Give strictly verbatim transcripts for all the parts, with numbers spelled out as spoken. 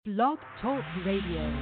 Blog Talk Radio.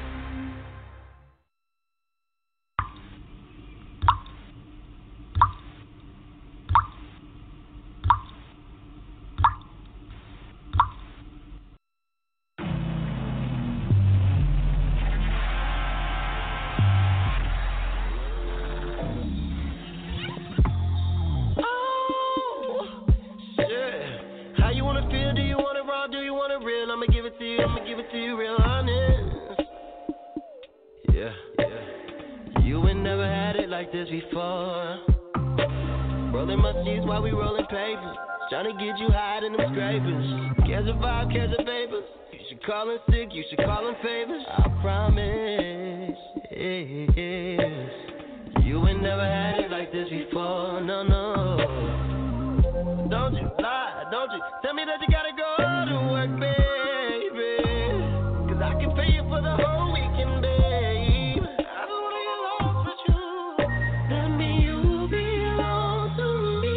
Tryna get you high in them scrapers. Cares a vibe, cares a vapors. You should call in sick, you should call in favors. I promise, yes. You ain't never had it like this before, no, no. Don't you lie, don't you tell me that you gotta go to work, baby. Cause I can pay you for the whole weekend, babe. I don't wanna get lost with you. That mean you belong to me.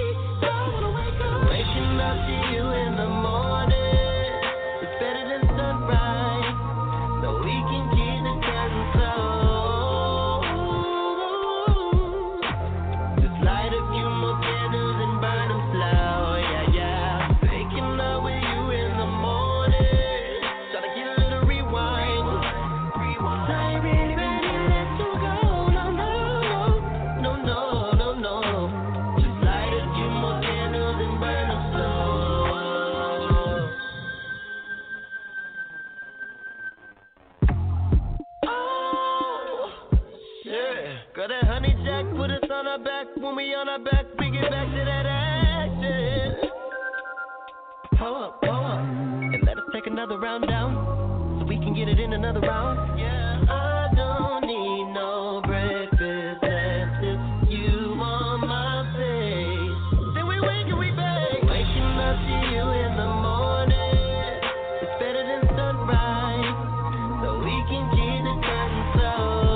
Back when we on our back, we get back to that action. Pull up, pull up, and let us take another round down, so we can get it in another round. Yeah, I don't need no breakfast, that's just you on my face. Then we wake and we bake, waking up to you in the morning. It's better than sunrise, so we can keep the curtains closed.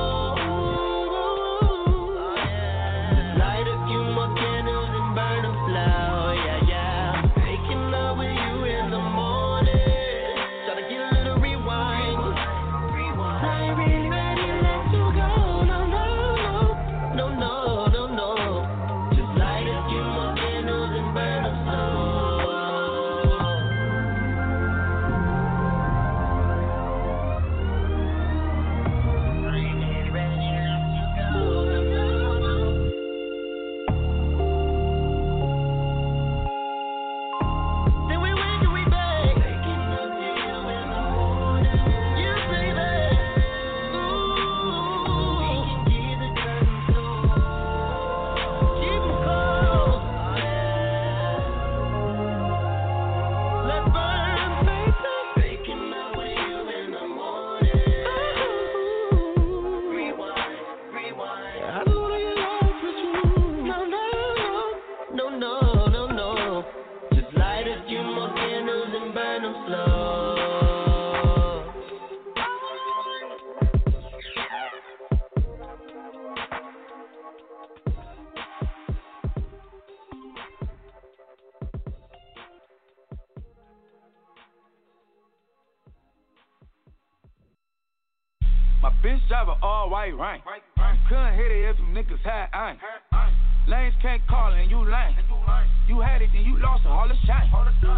Drive an all white rank. You couldn't hit it if you niggas had aim. Lanes can't call it and you lame. You had it and you lost it, all the shame.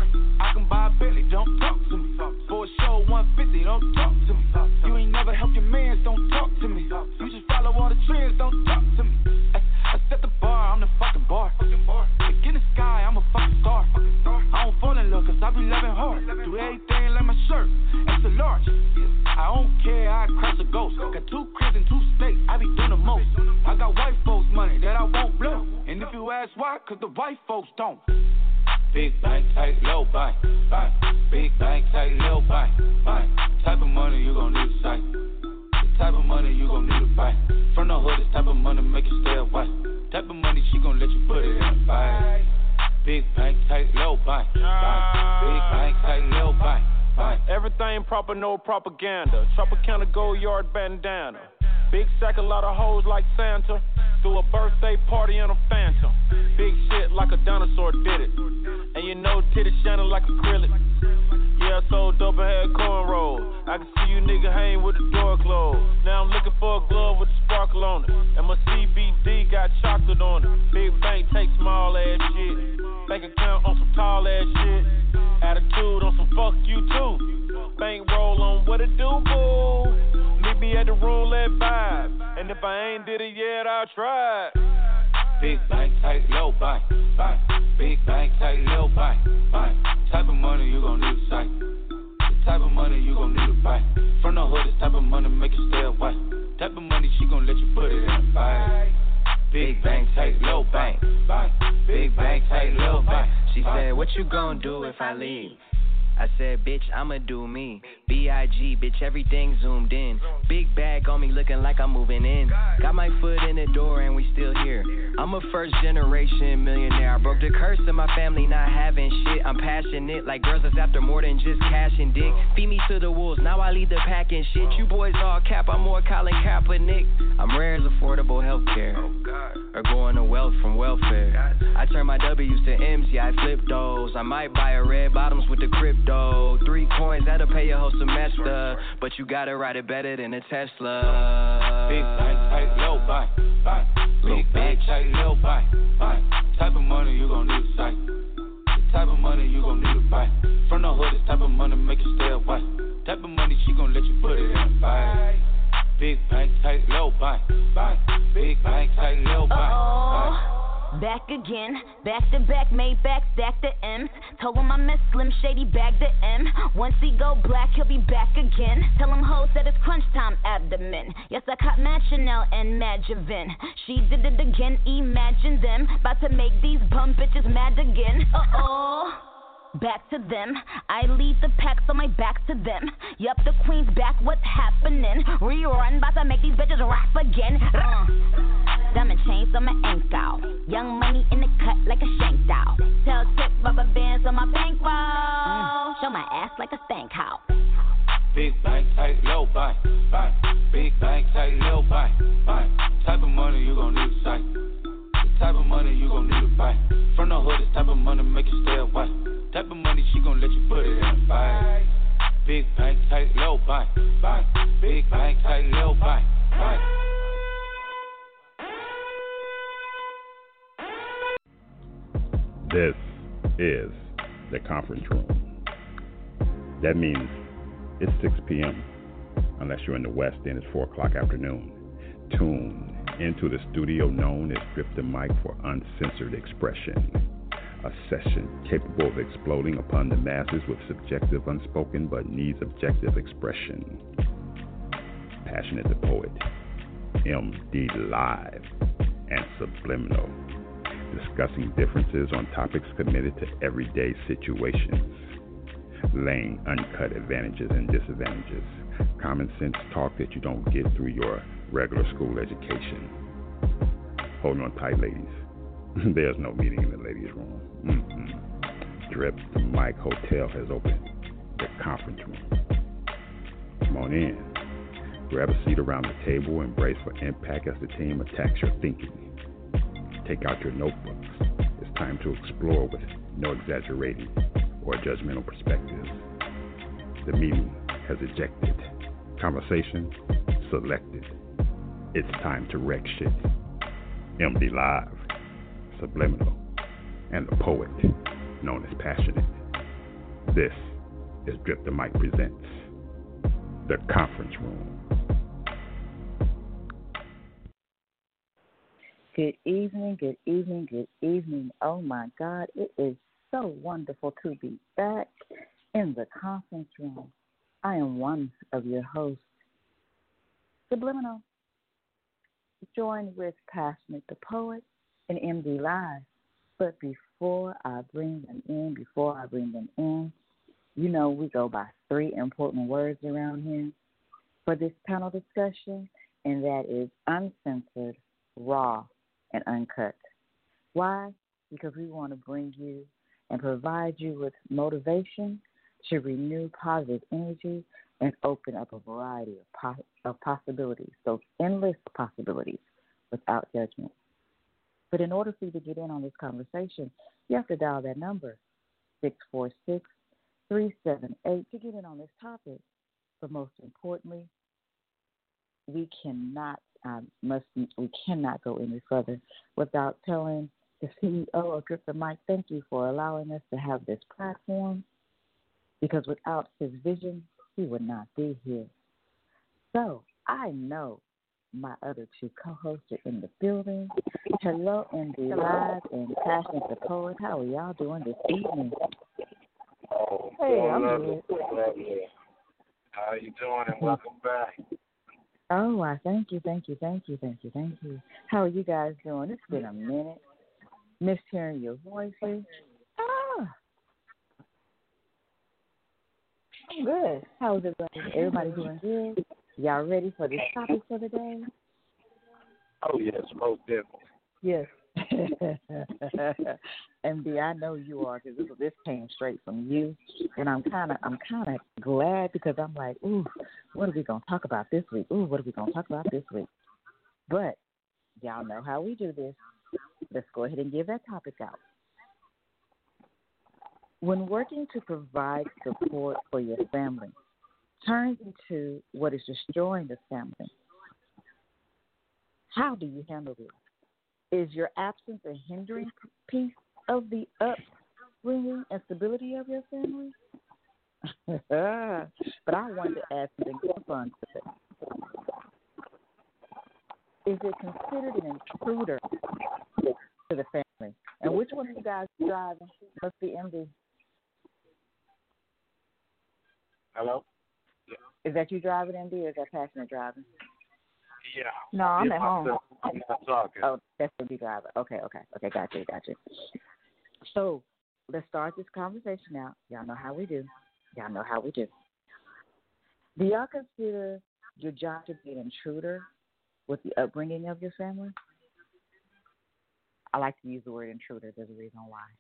I can buy a Billy, don't talk to me. For a show one fifty, don't talk to me. You ain't never helped your mans, don't talk to me. You just follow all the trends, don't talk to me. I, I set the bar, I'm the fucking bar. Like in the sky, I'm a fucking star. I don't fall in love cause I be loving hard. Do everything like my shirt, extra large. I don't care, I crush a ghost. Got two cribs and two states, I be doing the most. I got white folks money that I won't blow. And if you ask why, cause the white folks don't. Big bank, tight, low bank, bank. Big bank, tight, low bank, bank. Type of money you gon' need a sight. The type of money you gon' need a bank. From the hood, this type of money make you stay away. Type of money she gon' let you put it in a bag. Big bank, tight, low bank, bank. Big bank, tight, low bank. Everything proper, no propaganda. Tropicana gold yard bandana. Big sack, a lot of hoes like Santa. Threw a birthday party in a phantom. Big shit like a dinosaur did it. And you know titties shining like acrylic. Yeah, I sold dope and had cornrows. I can see you nigga hang with the door closed. Now I'm looking for a glove with a sparkle on it. And my C B D got chocolate on it. Big bank take small ass shit. Bank account on some tall ass shit. Attitude on some fuck you too. Bank roll on what it do, boo. Meet me at the roulette vibe. And if I ain't did it yet, I'll try. Big bank, tight, low bank, bank. Big bank, tight, low bank, bank. Type of money you gon' need a sight. The type of money you gon' need a buy. From the hood, this type of money make you stay away. Type of money she gon' let you put it in a bag. Big bank, tight, low bank, bank. Big bank, tight, low bank. She said, what you gon' do if I leave? I said, bitch, I'ma do me. B I G, bitch, everything zoomed in. Big bag on me looking like I'm moving in. Got my foot in the door and we still here. I'm a first generation millionaire. I broke the curse of my family not having shit. I'm passionate like girls that's after more than just cash and dick. Feed me to the wolves, now I lead the pack and shit. You boys all cap, I'm more Colin Kaepernick. I'm rare as affordable healthcare. Or going to wealth from welfare. I turn my W's to M's, yeah, I flip those. I might buy a red bottoms with the crypto. Three coins, that'll pay your whole semester. But you gotta ride it better than a Tesla. Big bank, tight, low bank, bank. Big bank, tight, low bank, bank. Type of money you gon' need a sight. The type of money you gon' need to buy. From the hood, this type of money make you stay away. Type of money she gon' let you put it in a bag. Big bank, tight, low bank, bank. Big bank, tight, low bank, bank. Back again, back to back, made back, stack the M's. Told him I miss Slim Shady, bag the M. Once he go black, he'll be back again. Tell him hoes that it's crunch time abdomen. Yes, I caught Mad Chanel and Mad Javin. She did it again, imagine them. About to make these bum bitches mad again. Uh-oh. Back to them, I lead the pack, so my back to them. Yup, the queen's back, what's happening? Rerun, bout to make these bitches rap again. Uh. Diamond chains on my ankle. Young money in the cut like a shank doll. Tell tip rubber bands on my bankroll. Mm. Show my ass like a stank house. Big bank, tight, low bank, bank. Big bank, tight, low bank, bank. Type of money you gon' need a sight. The type of money you gon' need to buy. From the hood, this type of money make you stay away. Type of money she gon' let you put it in a bag. Big bank, tight, low bank, bank. Big bank, tight, low bank, bank. This is the conference room. That means it's six p.m. Unless you're in the West, then it's four o'clock afternoon. Tune into the studio known as Drip the Mic for uncensored expression. A session capable of exploding upon the masses with subjective, unspoken, but needs objective expression. Passionate the Poet, M D Live, and Subliminal, discussing differences on topics committed to everyday situations, laying uncut advantages and disadvantages, common sense talk that you don't get through your regular school education. Hold on tight, ladies. There's no meeting in the ladies' room. Mm-mm. Drip the Mic Hotel has opened the conference room. Come on in. Grab a seat around the table and brace for impact as the team attacks your thinking. Take out your notebooks. It's time to explore with no exaggerating or judgmental perspectives. The meeting has ejected. Conversation selected. It's time to wreck shit. M D Live, Subliminal, and the poet known as Passionate. This is Drip the Mic presents the conference room. Good evening, good evening, good evening. Oh my God, it is so wonderful to be back in the conference room. I am one of your hosts, Subliminal, joined with Passionate the Poet and M D Live. But before I bring them in, before I bring them in, you know we go by three important words around here for this panel discussion, and that is uncensored, raw, and uncut. Why? Because we want to bring you and provide you with motivation to renew positive energy and open up a variety of, po- of possibilities, those endless possibilities without judgment. But in order for you to get in on this conversation, you have to dial that number, six four six, three seven eight to get in on this topic. But most importantly, we cannot um, must we cannot go any further without telling the C E O of Drip the Mic, thank you for allowing us to have this platform, because without his vision, he would not be here. So I know my other two co-hosts are in the building. Hello, M D Live and Passion the Poet. How are y'all doing this evening? Oh, hey, I'm good. How you doing? And welcome back. Oh, I thank you, thank you, thank you, thank you, thank you. How are you guys doing? It's been a minute. Missed hearing your voices. Ah, I'm good. How's everybody? Everybody doing good? Y'all ready for this topic for the day? Oh yes, most definitely. Yes. M D, I know you are, because this, this came straight from you, and I'm kind of I'm kind of glad, because I'm like, ooh, what are we gonna talk about this week? Ooh, what are we gonna talk about this week? But y'all know how we do this. Let's go ahead and give that topic out. When working to provide support for your family turns into what is destroying the family, how do you handle this? Is your absence a hindering piece of the upbringing and stability of your family? But I wanted to add something more fun to it. Is it considered an intruder to the family? And which one of you guys is driving? Must be M D. Hello? Is that you driving, M D, or is that Passionate driving? Yeah. No, I'm yeah, at home. Myself. I'm not talking. Oh, that's M D driving. Okay, okay, okay, got you, got you. So let's start this conversation out. Y'all know how we do. Y'all know how we do. Do y'all consider your job to be an intruder with the upbringing of your family? I like to use the word intruder. There's a reason why.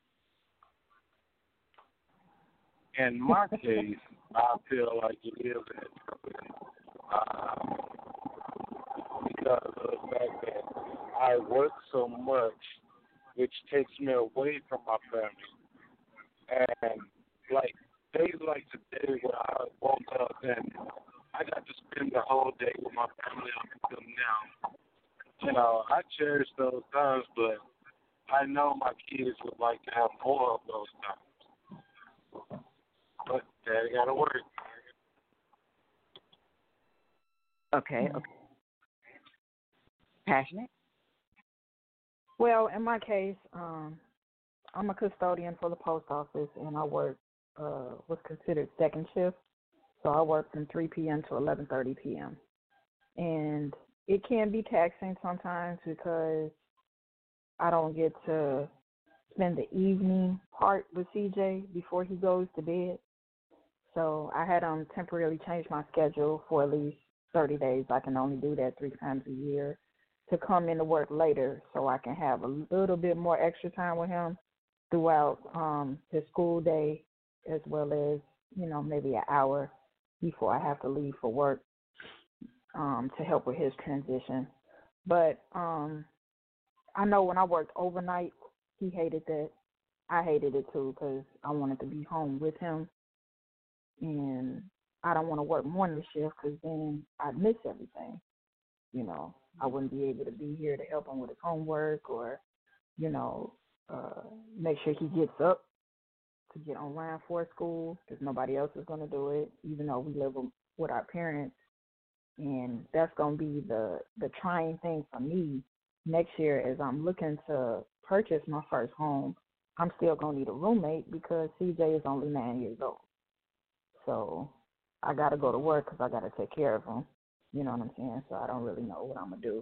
In my case, I feel like it is an intruder. Um, because of the fact that I work so much, which takes me away from my family. And, like, days like today where I woke up and I got to spend the whole day with my family up until now. You know, I cherish those times, but I know my kids would like to have more of those times. But daddy got to work. Okay, okay. Passionate? Well, in my case, um, I'm a custodian for the post office, and I work uh, what's considered second shift. So I work from three p.m. to eleven thirty p.m. And it can be taxing sometimes because I don't get to spend the evening part with C J before he goes to bed. So I had um temporarily changed my schedule for at least thirty days. I can only do that three times a year to come into work later so I can have a little bit more extra time with him throughout um, his school day, as well as, you know, maybe an hour before I have to leave for work um, to help with his transition. But um, I know when I worked overnight, he hated that. I hated it too because I wanted to be home with him. And I don't want to work morning shift because then I'd miss everything. You know, I wouldn't be able to be here to help him with his homework or, you know, uh, make sure he gets up to get online for school because nobody else is going to do it, even though we live with our parents. And that's going to be the, the trying thing for me next year as I'm looking to purchase my first home. I'm still going to need a roommate because C J is only nine years old. So I got to go to work because I got to take care of him. You know what I'm saying? So I don't really know what I'm going to do.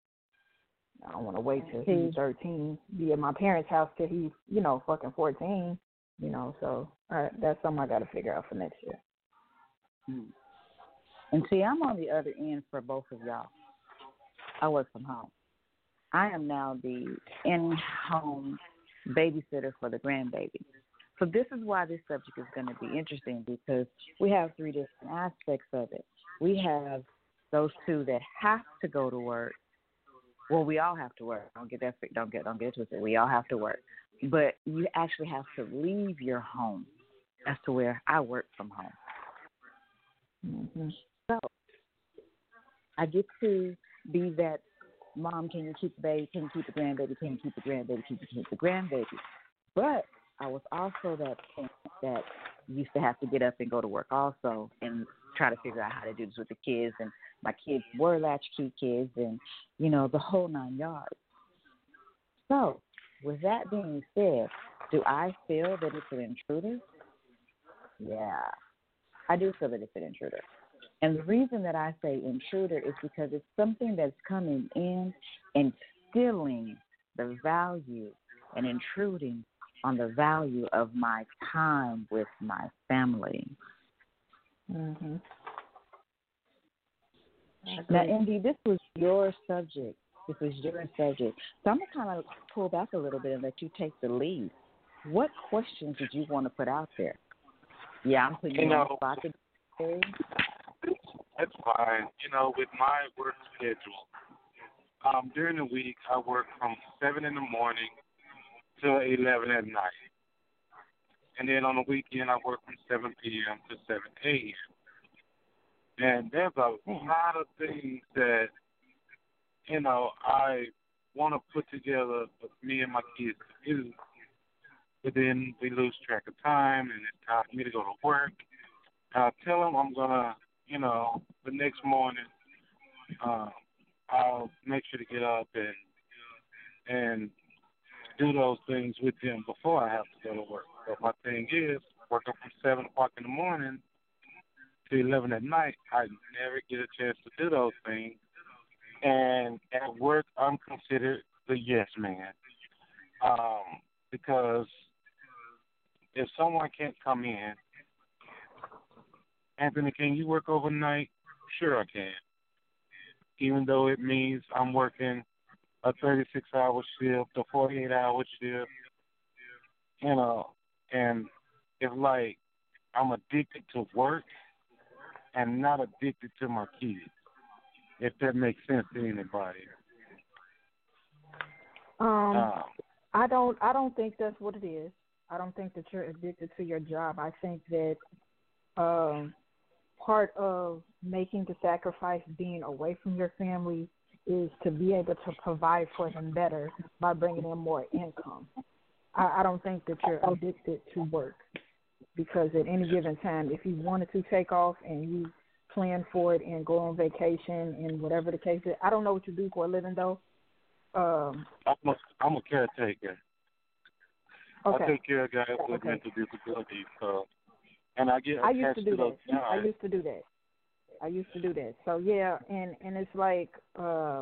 I don't want to wait till he's thirteen, be at my parents' house till he's, you know, fucking fourteen, you know. So all right, that's something I got to figure out for next year. Hmm. And see, I'm on the other end for both of y'all. I work from home. I am now the in-home babysitter for the grandbaby. So this is why this subject is going to be interesting because we have three different aspects of it. We have those two that have to go to work. Well, we all have to work. Don't get that. Don't get. Don't get it twisted. We all have to work, but you actually have to leave your home as to where I work from home. Mm-hmm. So I get to be that mom, can you keep the baby, can you keep the grandbaby, can you keep the grandbaby, can you keep the grandbaby. But I was also that parent that used to have to get up and go to work also and try to figure out how to do this with the kids. And my kids were latchkey kids and, you know, the whole nine yards. So with that being said, do I feel that it's an intruder? Yeah, I do feel that it's an intruder. And the reason that I say intruder is because it's something that's coming in and stealing the value and intruding on the value of my time with my family. Mm-hmm. Now, Indy, this was your subject. This was your subject. So I'm going to kind of pull back a little bit and let you take the lead. What questions did you want to put out there? Yeah, I'm putting you, you know, on the spot today. That's fine. You know, with my work schedule, um, during the week I work from seven in the morning till eleven at night. And then on the weekend I work from seven p.m. to seven a.m. And there's a lot of things that, you know, I want to put together with me and my kids to do. But then we lose track of time, and it's time for me to go to work. And I tell them I'm going to, you know, the next morning, uh, I'll make sure to get up and and do those things with them before I have to go to work. But my thing is, working from seven o'clock in the morning to eleven at night, I never get a chance to do those things. And at work, I'm considered the yes man. Um, because if someone can't come in, Anthony, can you work overnight? Sure I can. Even though it means I'm working a thirty-six hour shift, a forty-eight hour shift, you know, and it's like I'm addicted to work and not addicted to my kids, if that makes sense to anybody. Um, uh, I don't. I don't think that's what it is. I don't think that you're addicted to your job. I think that um, part of making the sacrifice, being away from your family, is to be able to provide for them better by bringing in more income. I, I don't think that you're addicted to work, because at any given time, if you wanted to take off and you plan for it and go on vacation and whatever the case is, I don't know what you do for a living though. Um, I'm, a, I'm a caretaker. Okay. I take care of guys with okay. mental disabilities, so, and I get I used to attached do to those that. guys. I used to do that. I used to do that. So yeah, and and it's like uh,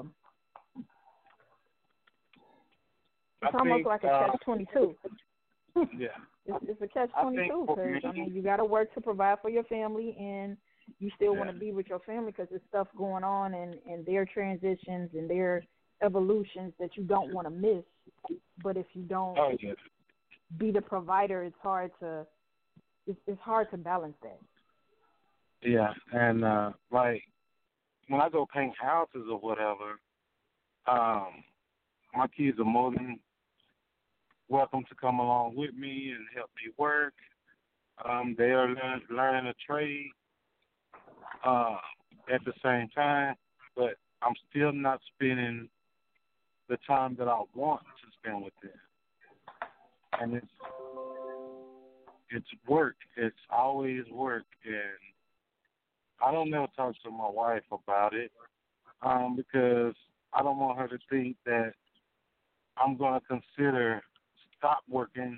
it's I almost think, like a uh, catch twenty-two. Yeah. It's, it's a catch twenty-two because I mean you got to work to provide for your family, and you still yeah. want to be with your family because there's stuff going on and and their transitions and their evolutions that you don't want to miss. But if you don't oh, yeah. be the provider, it's hard to it's, it's hard to balance that. Yeah, and uh, like when I go paint houses or whatever, um, my kids are more than welcome to come along with me and help me work. Um, they are learn, learning a trade uh, at the same time, but I'm still not spending the time that I want to spend with them. And it's it's work. It's always work, and I don't never talk to my wife about it um, because I don't want her to think that I'm going to consider stop working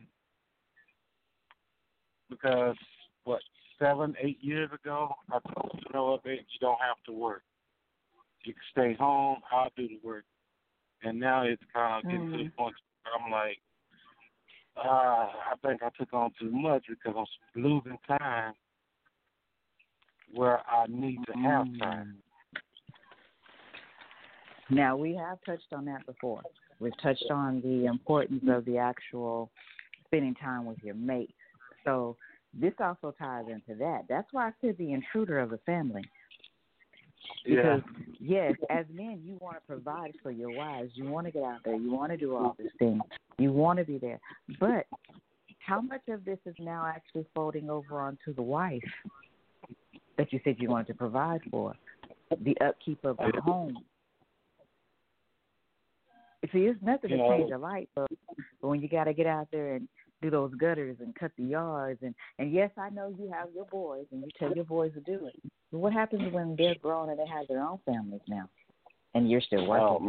because, what, seven, eight years ago, I told you, you know what, babe, you don't have to work. You can stay home, I'll do the work. And now it's kind of getting mm-hmm. to the point where I'm like, uh, I think I took on too much because I'm losing time where I need to have time. Now, we have touched on that before. We've touched on the importance of the actual spending time with your mate. So this also ties into that. That's why I said the intruder of the family. Because, yeah. yes, as men, you want to provide for your wives. You want to get out there. You want to do all these things. You want to be there. But how much of this is now actually folding over onto the wife that you said you wanted to provide for, the upkeep of the home? See, it's nothing You to know, change a light bulb, but when you got to get out there and do those gutters and cut the yards, and, and yes, I know you have your boys, and you tell your boys to do it. But what happens when they're grown and they have their own families now, and you're still working? um,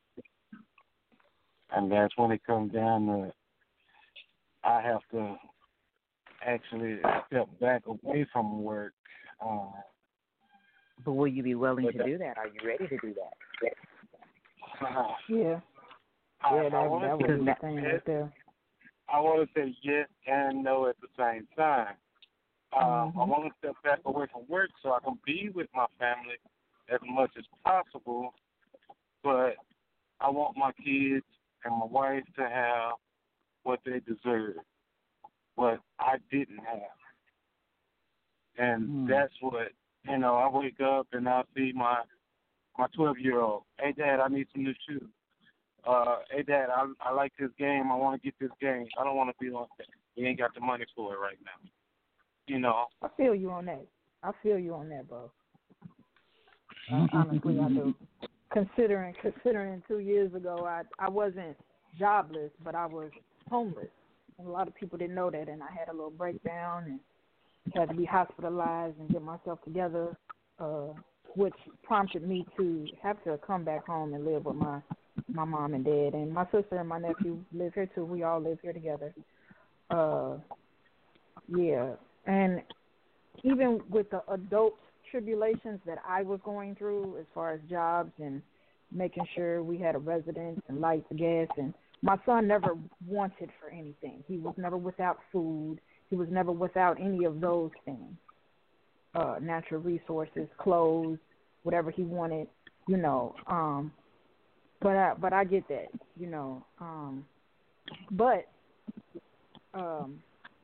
and that's when it comes down to I have to actually step back away from work. Uh, but will you be willing to do that? Are you ready to do that? uh, Yeah. I, Yeah, that, I that want would to be the thing right there. I want to say yes and no at the same time. Um, Mm-hmm. I want to step back away from work so I can be with my family as much as possible, but I want my kids and my wife to have what they deserve, what I didn't have. And Mm. that's what, you know, I wake up and I see my my twelve-year-old, hey, Dad, I need some new shoes. Uh, hey, Dad, I, I like this game. I want to get this game. I don't want to be on that. We ain't got the money for it right now. You know? I feel you on that. I feel you on that, bro. Uh, honestly, I do. Considering considering two years ago, I I wasn't jobless, but I was homeless. And a lot of people didn't know that, and I had a little breakdown and had to be hospitalized and get myself together, uh, which prompted me to have to come back home and live with my my mom and dad. And my sister and my nephew live here too. We all live here together. Uh, yeah, and even with the adult tribulations that I was going through as far as jobs and making sure we had a residence and lights, gas, and my son never wanted for anything. He was never without food. He was never without any of those things, uh, natural resources, clothes, whatever he wanted, you know. Um, but I, but I get that, you know. Um, but um,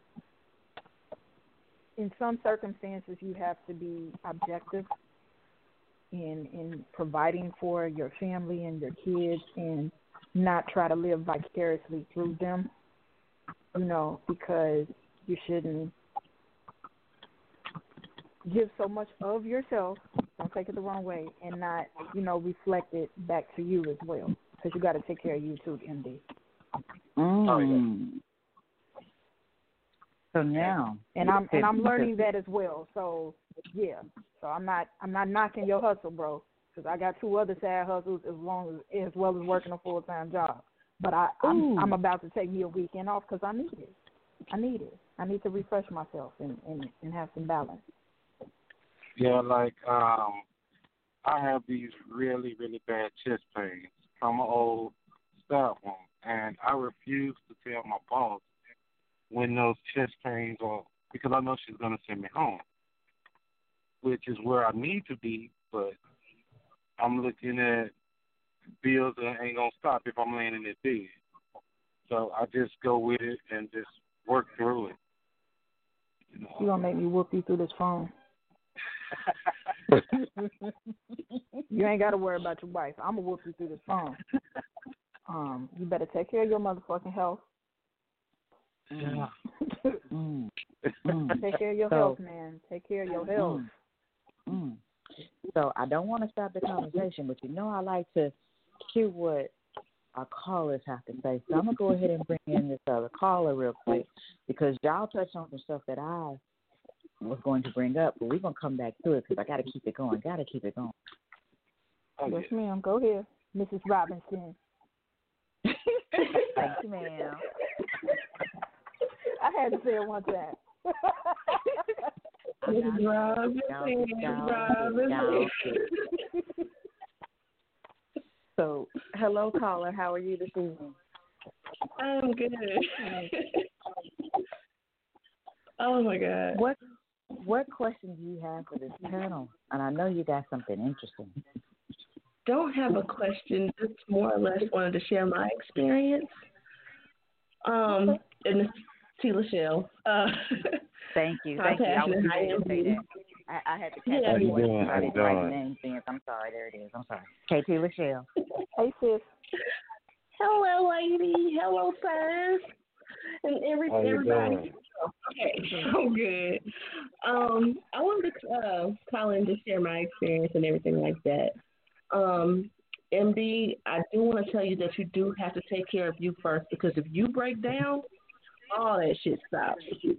in some circumstances, you have to be objective in in providing for your family and your kids, and not try to live vicariously through them, you know, because you shouldn't give so much of yourself, don't take it the wrong way, and not, you know, reflect it back to you as well, because you got to take care of you too, M D. Mm. Oh, yeah. So now, and I'm and I'm learning that as well. So yeah, so I'm not I'm not knocking your hustle, bro, because I got two other side hustles as long as as well as working a full time job. But I I'm, I'm about to take me a weekend off because I need it. I need it. I need to refresh myself and, and, and have some balance. Yeah, like um, I have these really, really bad chest pains from an old staff room, and I refuse to tell my boss when those chest pains are, because I know she's going to send me home, which is where I need to be, but I'm looking at bills that ain't going to stop if I'm laying in this bed. So I just go with it and just work through it. You know? You're going to make me whoop you through this phone. You ain't got to worry about your wife. I'm going to whoop you through this phone. Um, you better take care of your motherfucking health. Yeah. mm. Mm. Take care of your so, health, man. Take care of your health. Mm. Mm. So I don't want to stop the conversation, but you know I like to hear what our callers have to say. So I'm going to go ahead and bring in this other caller real quick, because y'all touched on some stuff that I was going to bring up, but we're going to come back to it because I got to keep it going. Got to keep it going. Oh, yes, yeah. ma'am. Go ahead, Missus Robinson. Thank you, ma'am. I had to say it one time. Missus Robinson, Robinson. So, hello, caller. How are you this evening? I'm good. Oh my God. What What questions do you have for this panel? And I know you got something interesting. Don't have a question. Just more or less wanted to share my experience. Um, and this is T. Lachelle. Uh, Thank you. Thank you. I was going to say that. I, I had to catch yeah. that voice. I didn't write the name things. I'm sorry. There it is. I'm sorry. K T. Lachelle. Hey, sis. Hello, lady. Hello, sir. and every How you everybody. doing? Okay, so good. Um, I wanted to uh, call in to share my experience and everything like that. Um, M D, I do want to tell you that you do have to take care of you first, because if you break down, all that shit stops.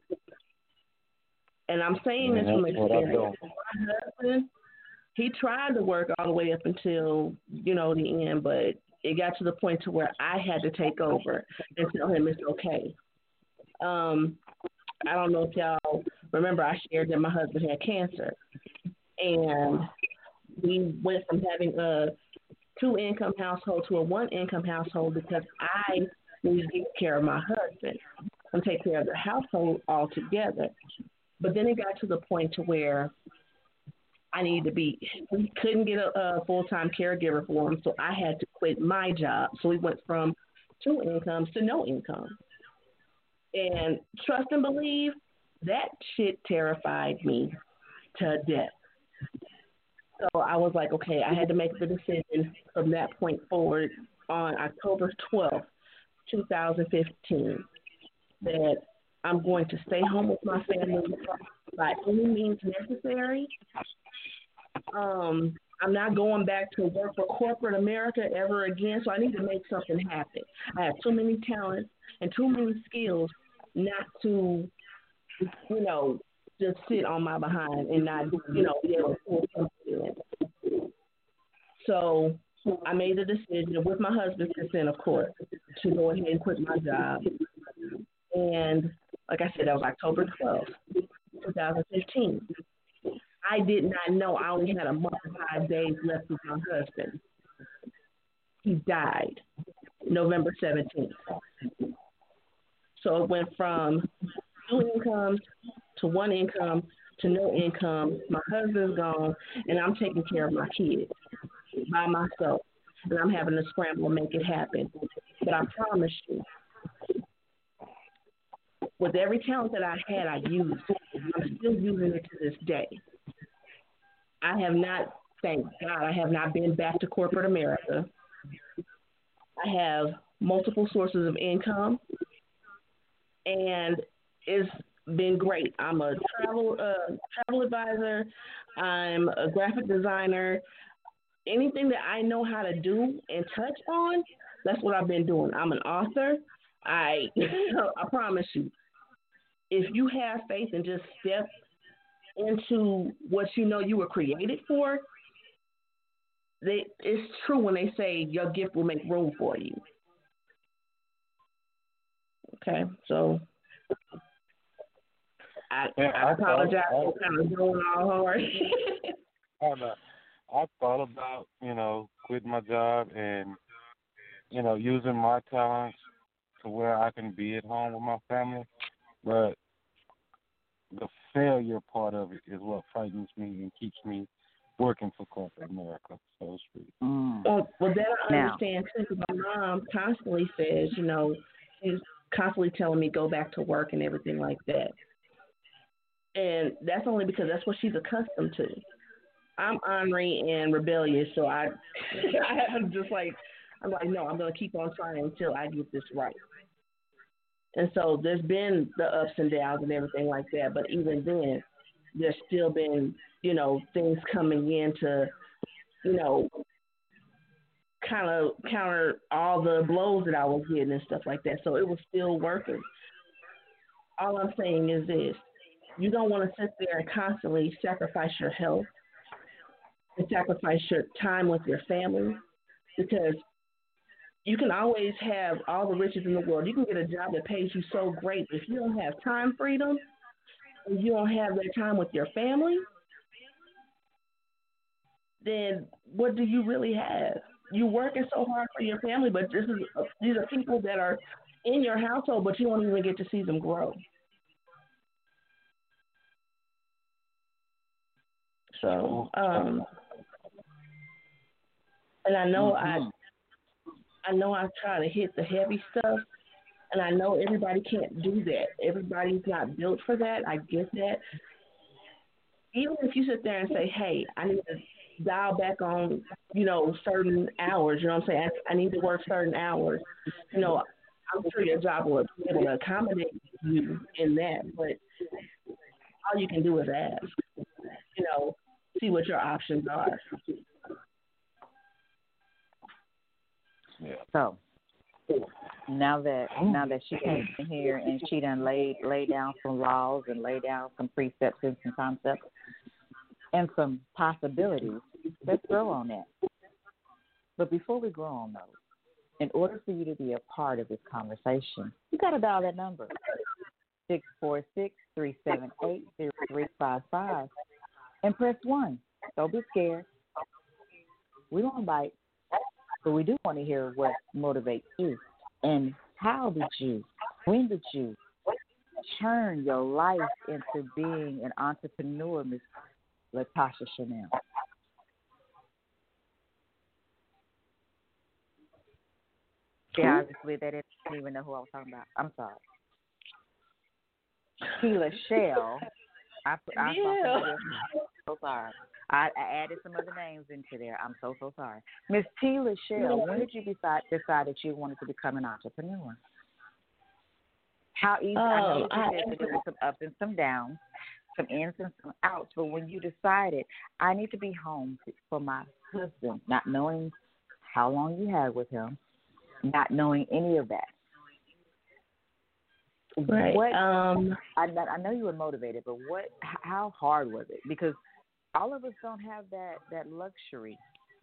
And I'm saying Yeah, this from that's what I experience. My husband, he tried to work all the way up until, you know, the end, but it got to the point to where I had to take over and tell him it's okay. Um, I don't know if y'all remember, I shared that my husband had cancer, and we went from having a two-income household to a one-income household because I needed to take care of my husband and take care of the household altogether. But then it got to the point to where I needed to be, we couldn't get a, a full-time caregiver for him, so I had to quit my job. So we went from two incomes to no income. And trust and believe, that shit terrified me to death. So I was like, okay, I had to make the decision from that point forward on October twelfth, twenty fifteen, that I'm going to stay home with my family by any means necessary. Um, I'm not going back to work for corporate America ever again, so I need to make something happen. I have too many talents and too many skills not to, you know, just sit on my behind and not, you know, be able to pull something in. So I made the decision, with my husband's consent, of course, to go ahead and quit my job. And like I said, that was October twelfth, twenty fifteen. I did not know I only had a month and five days left with my husband. He died November seventeenth. So it went from two incomes to one income to no income. My husband's gone, and I'm taking care of my kids by myself. And I'm having to scramble and make it happen. But I promise you, with every talent that I had, I used. I'm still using it to this day. I have not, thank God, I have not been back to corporate America. I have multiple sources of income, and it's been great. I'm a travel uh, travel advisor. I'm a graphic designer. Anything that I know how to do and touch on, that's what I've been doing. I'm an author. I I promise you, if you have faith and just step into what you know you were created for, they, it's true when they say your gift will make room for you. Okay, so I, Yeah, I I apologize thought, for kind of going all hard. I, I, I thought about, you know, quitting my job and, you know, using my talents to where I can be at home with my family, but the failure part of it is what frightens me and keeps me working for corporate America, so to speak. Mm. Well, well, that I Now. understand too, because my mom constantly says, you know, she's constantly telling me go back to work and everything like that. And that's only because that's what she's accustomed to. I'm ornery and rebellious, so I, I'm just like, I'm like, no, I'm going to keep on trying until I get this right. And so there's been the ups and downs and everything like that, but even then, there's still been, you know, things coming in to, you know, kind of counter all the blows that I was getting and stuff like that. So it was still working. All I'm saying is this. You don't want to sit there and constantly sacrifice your health and sacrifice your time with your family, because you can always have all the riches in the world. You can get a job that pays you so great. If you don't have time freedom, if you don't have that time with your family, then what do you really have? You're working so hard for your family, but this is these are people that are in your household, but you don't even get to see them grow. So, um, and I know mm-hmm. I, I know I try to hit the heavy stuff, and I know everybody can't do that. Everybody's not built for that. I get that. Even if you sit there and say, "Hey, I need to dial back on, you know, certain hours," you know what I'm saying? I, I need to work certain hours. You know, I'm sure your job will be able to accommodate you in that, but all you can do is ask. You know, see what your options are. Yeah. So now that now that she came in here and she done laid laid down some laws and laid down some precepts and some concepts and some possibilities, let's grow on that. But before we grow on those, in order for you to be a part of this conversation, you got to dial that number, six four six, three seven eight, zero three five five, and press one. Don't be scared. We don't bite, but we do want to hear what motivates you. And how did you, when did you turn your life into being an entrepreneur, Miss Latasha Chanel? Yeah, obviously they didn't even know who I was talking about. I'm sorry. Tila Shell. I, I yeah. I'm so sorry. I, I added some other names into there. I'm so, so sorry. Miss Tila Shell, when did you decide, decide that you wanted to become an entrepreneur? How easy? Um, I know you I, said that there were some ups and some downs, some ins and some outs, but when you decided, I need to be home for my husband, not knowing how long you had with him, not knowing any of that. Right. What, um, I, I know you were motivated, but what? How hard was it? Because all of us don't have that, that luxury.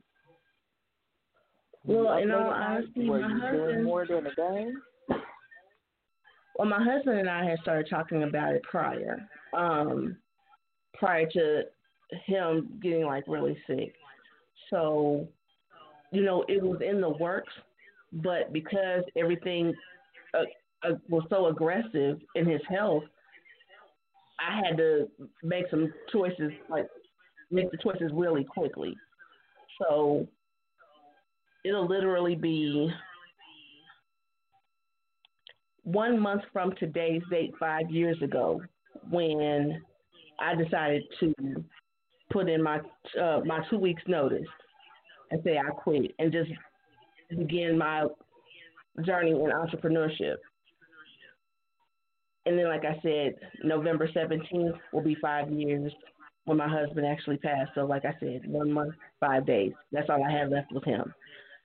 Well, in all honesty, were my you husband doing more than a day? Well, my husband and I had started talking about it prior, um, prior to him getting like really sick. So, you know, it was in the works, but because everything uh, uh, was so aggressive in his health, I had to make some choices, like make the choices really quickly. So it'll literally be one month from today's date, five years ago, when I decided to put in my uh, my two weeks notice and say I quit and just begin my journey in entrepreneurship. And then, like I said, November seventeenth will be five years when my husband actually passed. So, like I said, one month, five days. That's all I have left with him.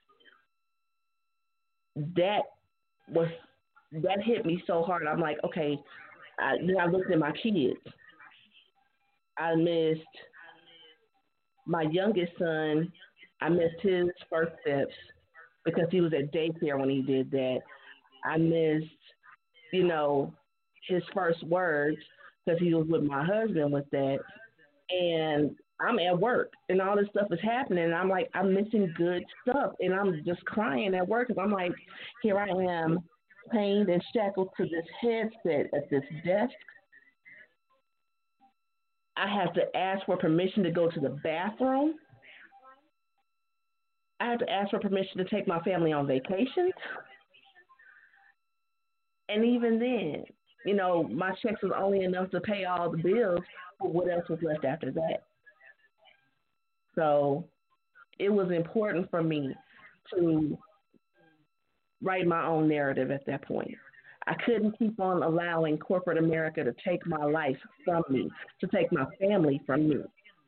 That was that hit me so hard. I'm like, okay. I, then I looked at my kids. I missed my youngest son. I missed his first steps because he was at daycare when he did that. I missed, you know, his first words because he was with my husband with that. And I'm at work and all this stuff is happening. And I'm like, I'm missing good stuff. And I'm just crying at work because I'm like, here I am, chained and shackled to this headset at this desk. I have to ask for permission to go to the bathroom. I have to ask for permission to take my family on vacation. And even then, you know, my checks was only enough to pay all the bills, but what else was left after that? So it was important for me to write my own narrative at that point. I couldn't keep on allowing corporate America to take my life from me, to take my family from me,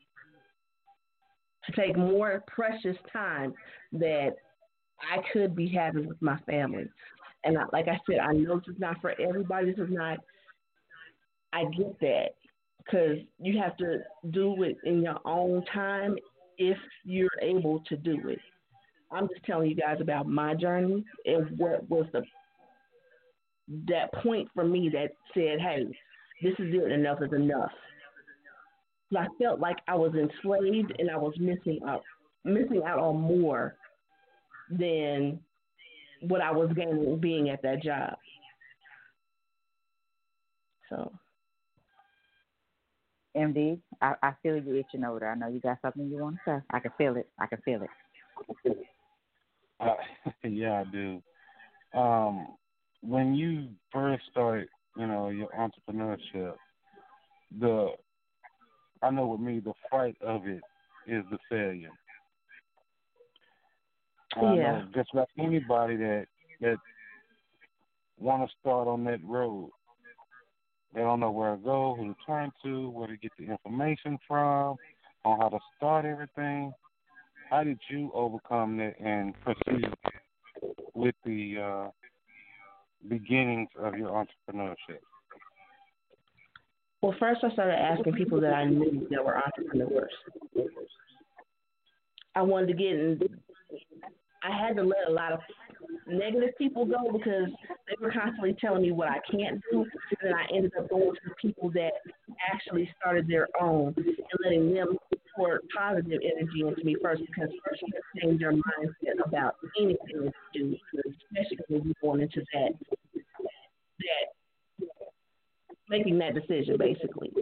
to take more precious time that I could be having with my family. And I, like I said, I know this is not for everybody. This is not, I get that, because you have to do it in your own time if you're able to do it. I'm just telling you guys about my journey and what was the that point for me that said, hey, this is it, enough is enough. I felt like I was enslaved and I was missing out, missing out on more than what I was gaining being at that job. So, M D, I, I feel you itching over there. I know you got something you want to say. I can feel it. I can feel it. Uh, yeah, I do. Um, when you first start, you know, your entrepreneurship, the I know with me, the fight of it is the failure. I yeah. know just like anybody that that want to start on that road. They don't know where to go, who to turn to, where to get the information from, on how to start everything. How did you overcome that and proceed with the uh, beginnings of your entrepreneurship? Well, first I started asking people that I knew that were entrepreneurs. I wanted to get in. I had to let a lot of negative people go because they were constantly telling me what I can't do. And then I ended up going to the people that actually started their own and letting them pour positive energy into me first, because first you have to change your mindset about anything that you do, especially when you're going into that, that making that decision, basically.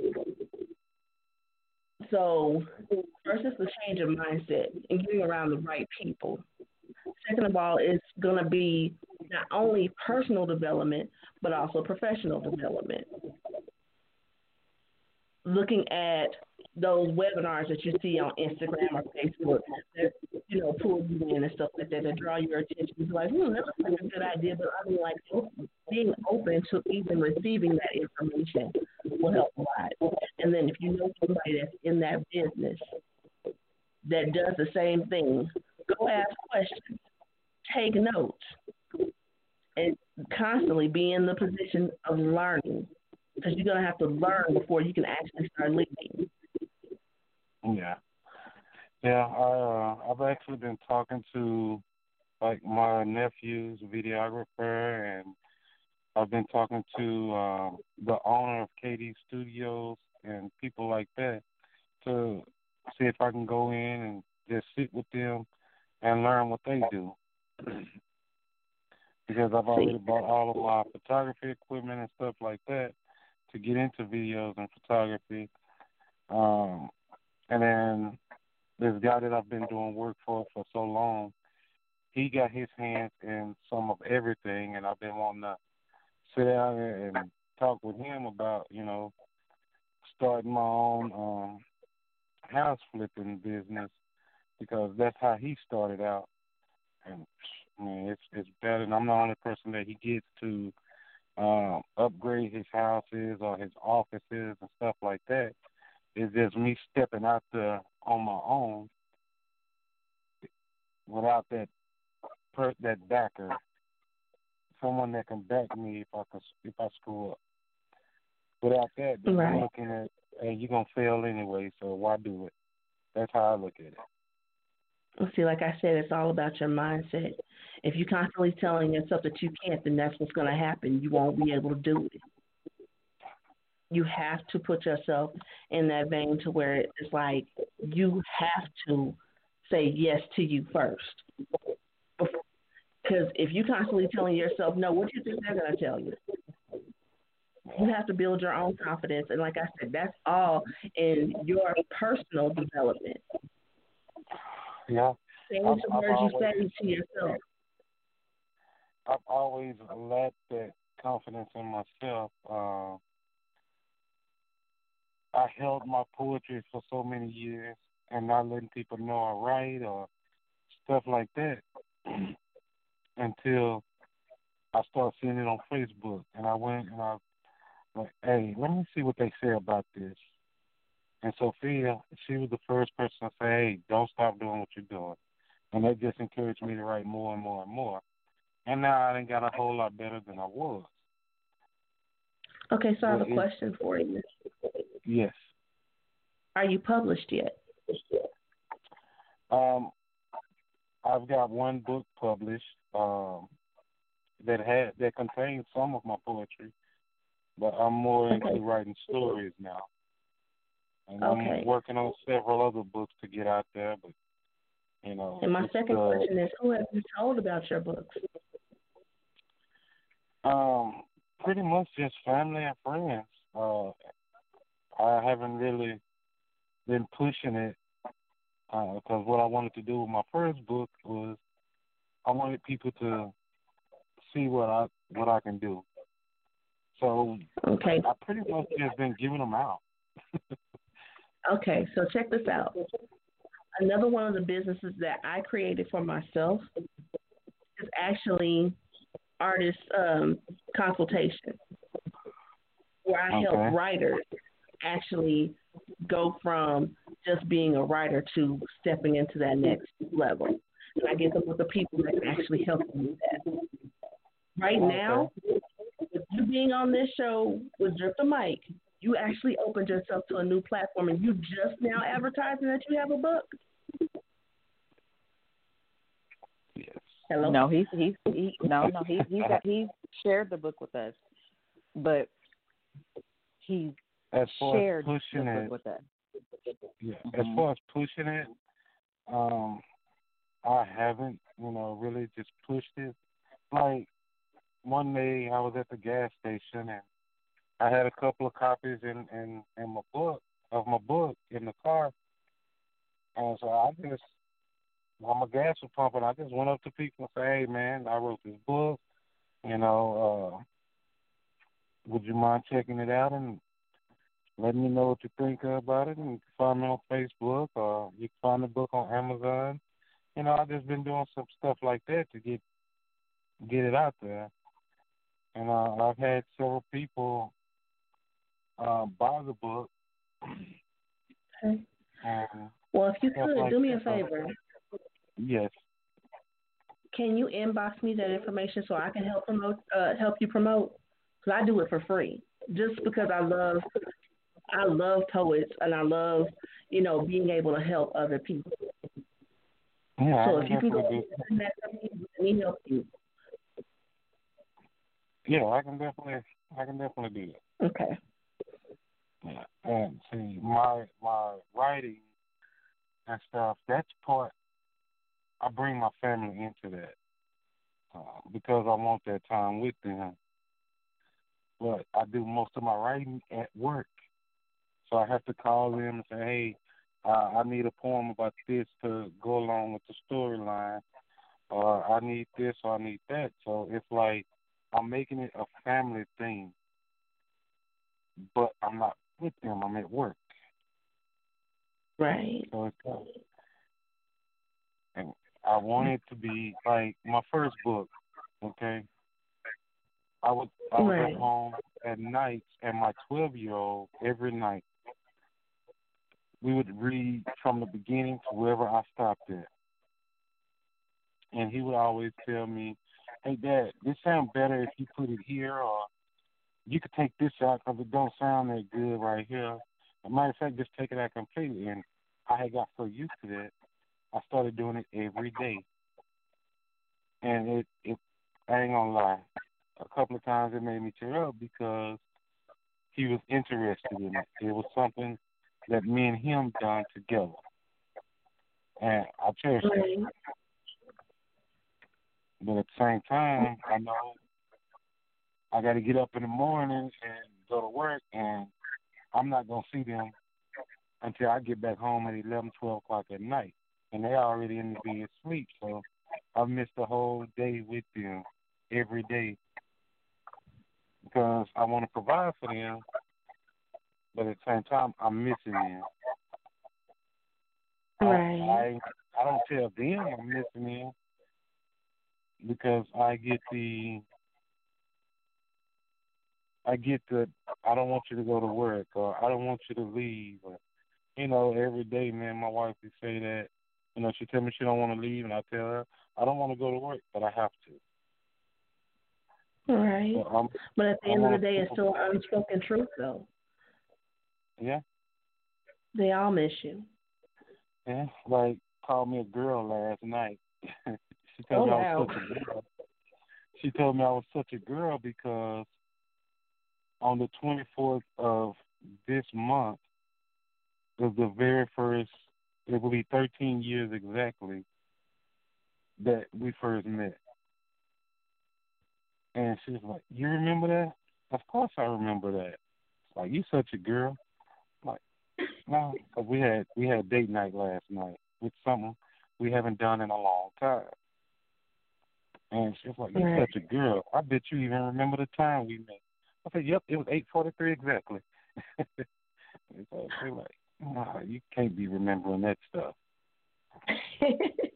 So first is the change of mindset and getting around the right people. Second of all, it's going to be not only personal development, but also professional development. Looking at those webinars that you see on Instagram or Facebook that, you know, pull you in and stuff like that, that draw your attention. It's like, hmm, that looks like a good idea, but I mean, like, being open to even receiving that information will help a lot. And then if you know somebody that's in that business that does the same thing, go ask questions, take notes, and constantly be in the position of learning, because you're going to have to learn before you can actually start leading. Yeah. Yeah, I, uh, I've actually been talking to, like, my nephew's videographer, and I've been talking to uh, the owner of K D Studios and people like that to see if I can go in and just sit with them and learn what they do. Because I've already bought all of my photography equipment and stuff like that to get into videos and photography. Um, and then this guy that I've been doing work for for so long, he got his hands in some of everything, and I've been wanting to sit down and talk with him about, you know, starting my own um, house flipping business, because that's how he started out. And I mean, it's it's better. And I'm the only person that he gets to um, upgrade his houses or his offices and stuff like that. It's just me stepping out there on my own without that per, that backer, someone that can back me if I can, if I screw up. Without that, then right. I'm looking at, hey, you're gonna fail anyway, so why do it? That's how I look at it. See, like I said, it's all about your mindset. If you're constantly telling yourself that you can't, then that's what's going to happen. You won't be able to do it. You have to put yourself in that vein to where it's like you have to say yes to you first. Because if you're constantly telling yourself no, what do you think they're going to tell you? You have to build your own confidence. And like I said, that's all in your personal development. Yeah. Change I've, the I've words always, you say to yourself. I've always lacked that confidence in myself. Uh, I held my poetry for so many years and not letting people know I write or stuff like that until I started seeing it on Facebook. And I went and I was like, hey, let me see what they say about this. And Sophia, she was the first person to say, hey, don't stop doing what you're doing. And that just encouraged me to write more and more and more. And now I done got a whole lot better than I was. Okay, so I have But a question for you. Yes. Are you published yet? Um, I've got one book published um, that had that contains some of my poetry, but I'm more Okay. into writing stories now. And Okay. I'm working on several other books to get out there, but you know. And my it's, second uh, question is, who have you told about your books? Um, pretty much just family and friends. Uh, I haven't really been pushing it because uh, what I wanted to do with my first book was I wanted people to see what I what I can do. So okay. I pretty much just been giving them out. Okay, so check this out. Another one of the businesses that I created for myself is actually artist um, consultation, where I Okay. help writers actually go from just being a writer to stepping into that next level. And I get them with the people that can actually help them with that. Right now, with you being on this show with Drip the Mic, you actually opened yourself to a new platform, and you just now advertising that you have a book. Yes. Hello. No, he's he's he, no no he he's got, he's shared the book with us, but he As far shared as pushing the book it, with us. yeah. Mhm. As far as pushing it, um, I haven't, you know, really just pushed it. Like one day I was at the gas station and I had a couple of copies in in, in my book of my book in the car, and so I just while my gas was pumping, I just went up to people and said, "Hey, man, I wrote this book. You know, uh, would you mind checking it out and letting me know what you think about it? And you can find me on Facebook, or you can find the book on Amazon. You know, I've just been doing some stuff like that to get get it out there. And uh, I've had several people uh, buy the book. Okay. And Well, if you stuff could, like do me a that. favor. Yes. Can you inbox me that information so I can help promote, uh, help you promote? Because I do it for free, just because I love, I love poets and I love, you know, being able to help other people. Yeah, So I if can you can go definitely do. and that to me, let me help you. Yeah, I can definitely, I can definitely do that. Okay. Yeah, and see, my my writing and stuff. That's part. I bring my family into that uh, because I want that time with them. But I do most of my writing at work, so I have to call them and say, "Hey, uh, I need a poem about this to go along with the storyline, or I need this, or I need that." So it's like I'm making it a family thing, but I'm not with them. I'm at work. Right. So it's uh, and I want it to be like my first book. Okay, I was I was Right. at home at night, and my twelve year old every night we would read from the beginning to wherever I stopped at, and he would always tell me, "Hey, Dad, this sounds better if you put it here, or you could take this out because it don't sound that good right here. As a matter of fact, just take it out completely." And I had got so used to that, I started doing it every day. And it, it I ain't gonna lie, a couple of times it made me tear up because he was interested in it. It was something that me and him done together. And I cherish it. Right. But at the same time, I know I got to get up in the morning and go to work, and I'm not going to see them until I get back home at eleven, twelve o'clock at night. And they're already in the bed asleep, so I've missed the whole day with them every day because I want to provide for them, but at the same time, I'm missing them. Right. I, I, I don't tell them I'm missing them because I get the I get the I don't want you to go to work, or I don't want you to leave, or, you know, every day, man, my wife would say that, you know, she tell me she don't want to leave, and I tell her I don't want to go to work, but I have to. Right. So I'm, But at the I end of the want day, it's people- still unspoken truth, though. Yeah, They all miss you. yeah. Like, called me a girl last night. She Oh, told me I wow. was such a girl. She told me I was such a girl because on the twenty-fourth of this month was the very first, it will be thirteen years exactly that we first met. And she was like, "You remember that?" Of course I remember that. Like, you such a girl. Like, no, 'cause we had we had date night last night with something we haven't done in a long time. And she was like, "You're Right. such a girl. I bet you even remember the time we met." I said, "Yep, it was eight forty-three exactly." And so she was like, "Nah, you can't be remembering that stuff."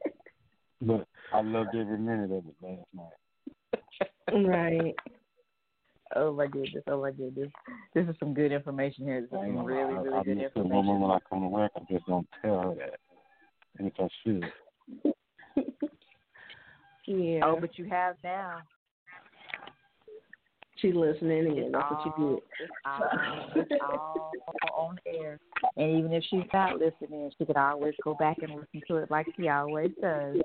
But I loved every minute of it last night. Right. Oh my goodness! Oh my goodness! This is some good information here. This is some really, really I, good I information. Woman, when I come to work, I just don't tell her that, and if I should. Yeah. Oh, but you have now. She listening in. It's That's all, what you did. It's all, it's all on air. And even if she's not listening, she can always go back and listen to it like she always does.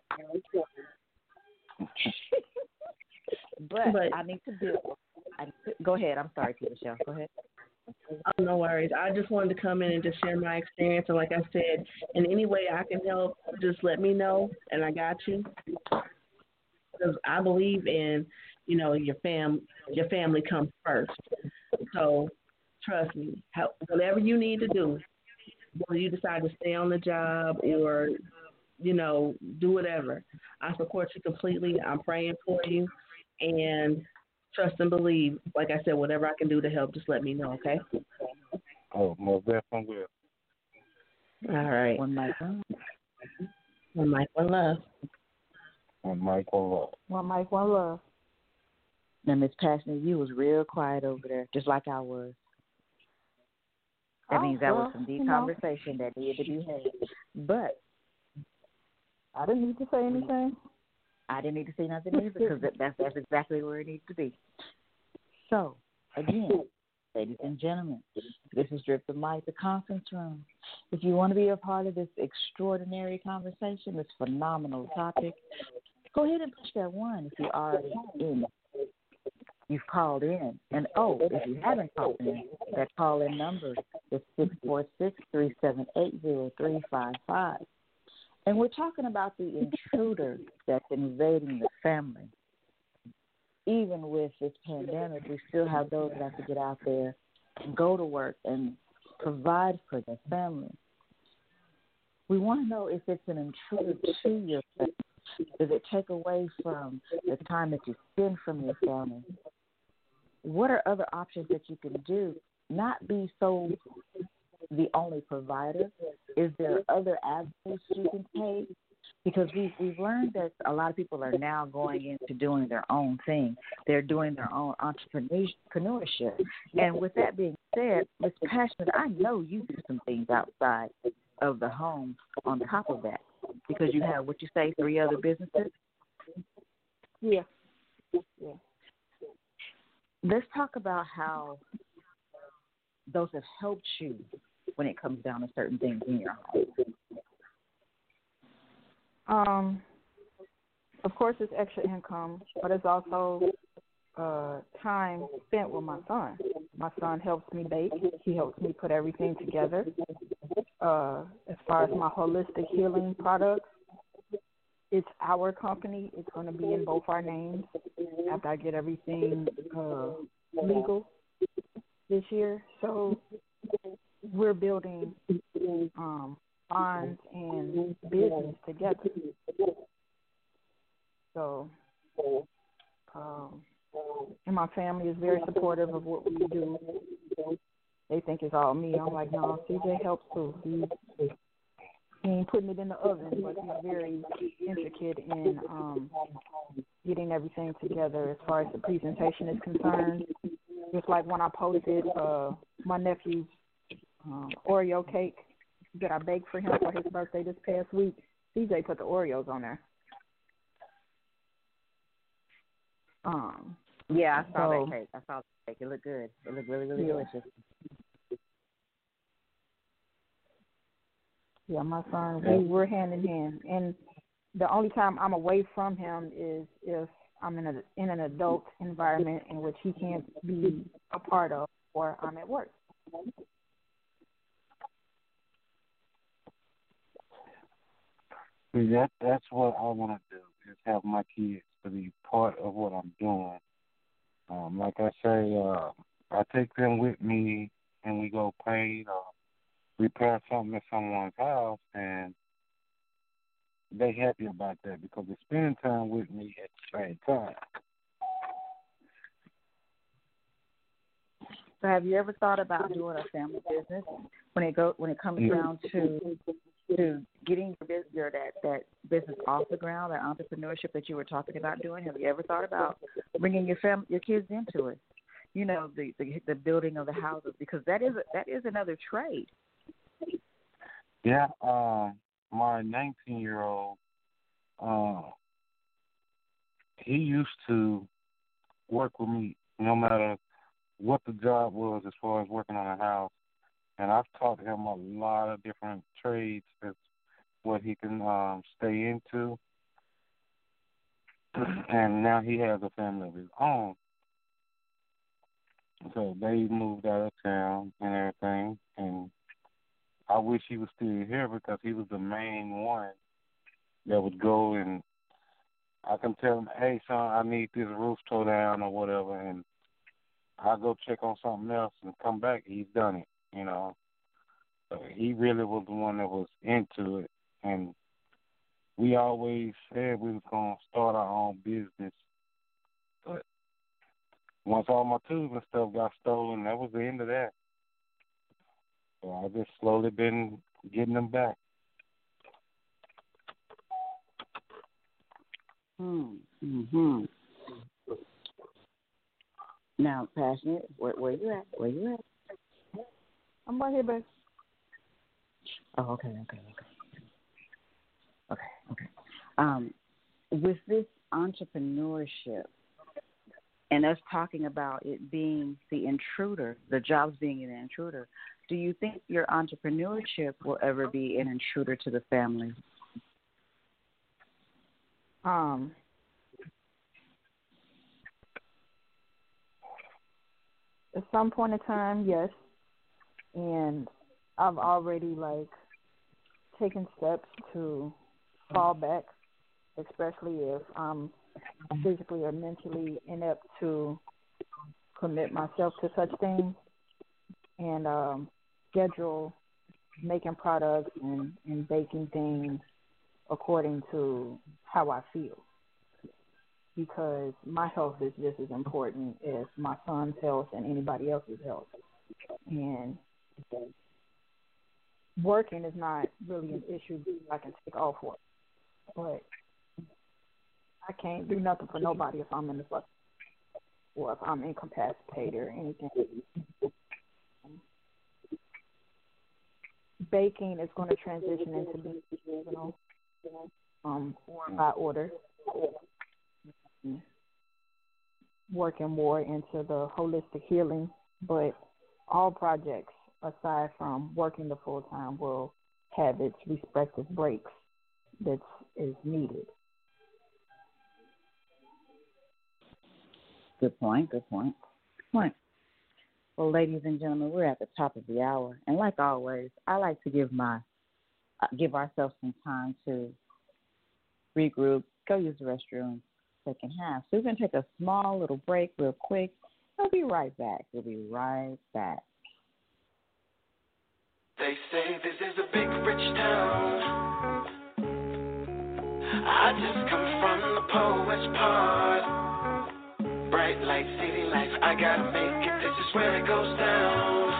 but, But- I need to do. I need to, go ahead. I'm sorry, Tia Michelle. Go ahead. Oh, no worries. I just wanted to come in and just share my experience. And like I said, in any way I can help, just let me know, and I got you. Because I believe in, you know, your fam, your family comes first. So trust me, how, whatever you need to do, whether you decide to stay on the job or, you know, do whatever, I support you completely. I'm praying for you, and trust and believe. Like I said, whatever I can do to help, just let me know, okay? Oh, most definitely will. All right. One mic. One mic, one love. One mic, one love. One mic, one love. Now, Miss Passionate, you was real quiet over there, just like I was. That Oh, means that well, was some deep you know. conversation that needed to be had. But I didn't need to say anything. I didn't need to say nothing either because that, that's, that's exactly where it needs to be. So, again, ladies and gentlemen, this is Drip the Mic, the conference room. If you want to be a part of this extraordinary conversation, this phenomenal topic, go ahead and push that one if you're already in. You've called in. And, oh, if you haven't called in, that call-in number is six four six, three seven eight, zero three five five. And we're talking about the intruder that's invading the family. Even with this pandemic, we still have those that have to get out there and go to work and provide for their family. We want to know if it's an intruder to your family. Does it take away from the time that you spend from your family? What are other options that you can do? Not be so the only provider. Is there other avenues you can take? Because we've, we've learned that a lot of people are now going into doing their own thing. They're doing their own entrepreneurship. And with that being said, Miz Passionate, I know you do some things outside of the home on top of that because you have, what you say, three other businesses? Yeah. Yeah. Let's talk about how those have helped you when it comes down to certain things in your home. Um, of course, it's extra income, but it's also uh, time spent with my son. My son helps me bake. He helps me put everything together. Uh, as far as my holistic healing products, it's our company. It's going to be in both our names after I get everything uh, legal this year. So we're building um, bonds and business together. So, um, and my family is very supportive of what we do. They think it's all me. I'm like, no, C J helps too. He, he ain't putting it in the oven, but he's very intricate in um, getting everything together as far as the presentation is concerned. Just like when I posted uh, my nephew's um, Oreo cake that I baked for him for his birthday this past week, C J put the Oreos on there. Um, yeah, I saw so, that cake. I saw the cake. It looked good. It looked really, really yeah. delicious. Yeah, my son, we, we're hand in hand. And the only time I'm away from him is if I'm in, a, in an adult environment in which he can't be a part of, or I'm at work. See, that, that's what I want to do, is have my kids to be part of what I'm doing. Um, like I say, uh, I take them with me and we go paint or repair something at someone's house, and they happy about that because they're spending time with me at the same time. So have you ever thought about doing a family business when it go when it comes Yeah. down to to getting your business, your that that business off the ground, that entrepreneurship that you were talking about doing? Have you ever thought about bringing your fam your kids into it? you know, the, the the building of the houses, because that is that is another trade. Yeah, um, my nineteen-year-old, uh, he used to work with me no matter what the job was as far as working on a house. And I've taught him a lot of different trades that's what he can um, stay into. And now he has a family of his own. So they moved out of town and everything. And I wish he was still here because he was the main one that would go and I can tell him, hey, son, I need this roof tore down or whatever. And I'll go check on something else and come back. He's done it, you know. So he really was the one that was into it. And we always said we was going to start our own business. But once all my tools and stuff got stolen, that was the end of that. So I just slowly been getting them back. Hmm. Mm-hmm. Now, Passionate, where, where you at? Where you at? I'm right here, babe. Oh, okay, okay, okay. Okay, okay. Um, with this entrepreneurship and us talking about it being the intruder, the jobs being an intruder, do you think your entrepreneurship will ever be an intruder to the family? Um, at some point in time, yes. And I've already, like, taken steps to fall back, especially if I'm physically or mentally inept to commit myself to such things, and um, schedule making products and, and baking things according to how I feel, because my health is just as important as my son's health and anybody else's health. And working is not really an issue I can take off for, but I can't do nothing for nobody if I'm in the fuck or if I'm incapacitated or anything. Baking is going to transition into being seasonal, um, or by order, working more into the holistic healing, but all projects aside from working the full time will have its respective breaks that is needed. Good point, good point, good point. Well, ladies and gentlemen, we're at the top of the hour, and like always, I like to give my uh, give ourselves some time to regroup, go use the restroom, second half. So we're going to take a small little break real quick. We'll be right back. We'll be right back. They say this is a big rich town. I just come from the poet's part. Bright light, city life, I gotta make it. This is where it goes down.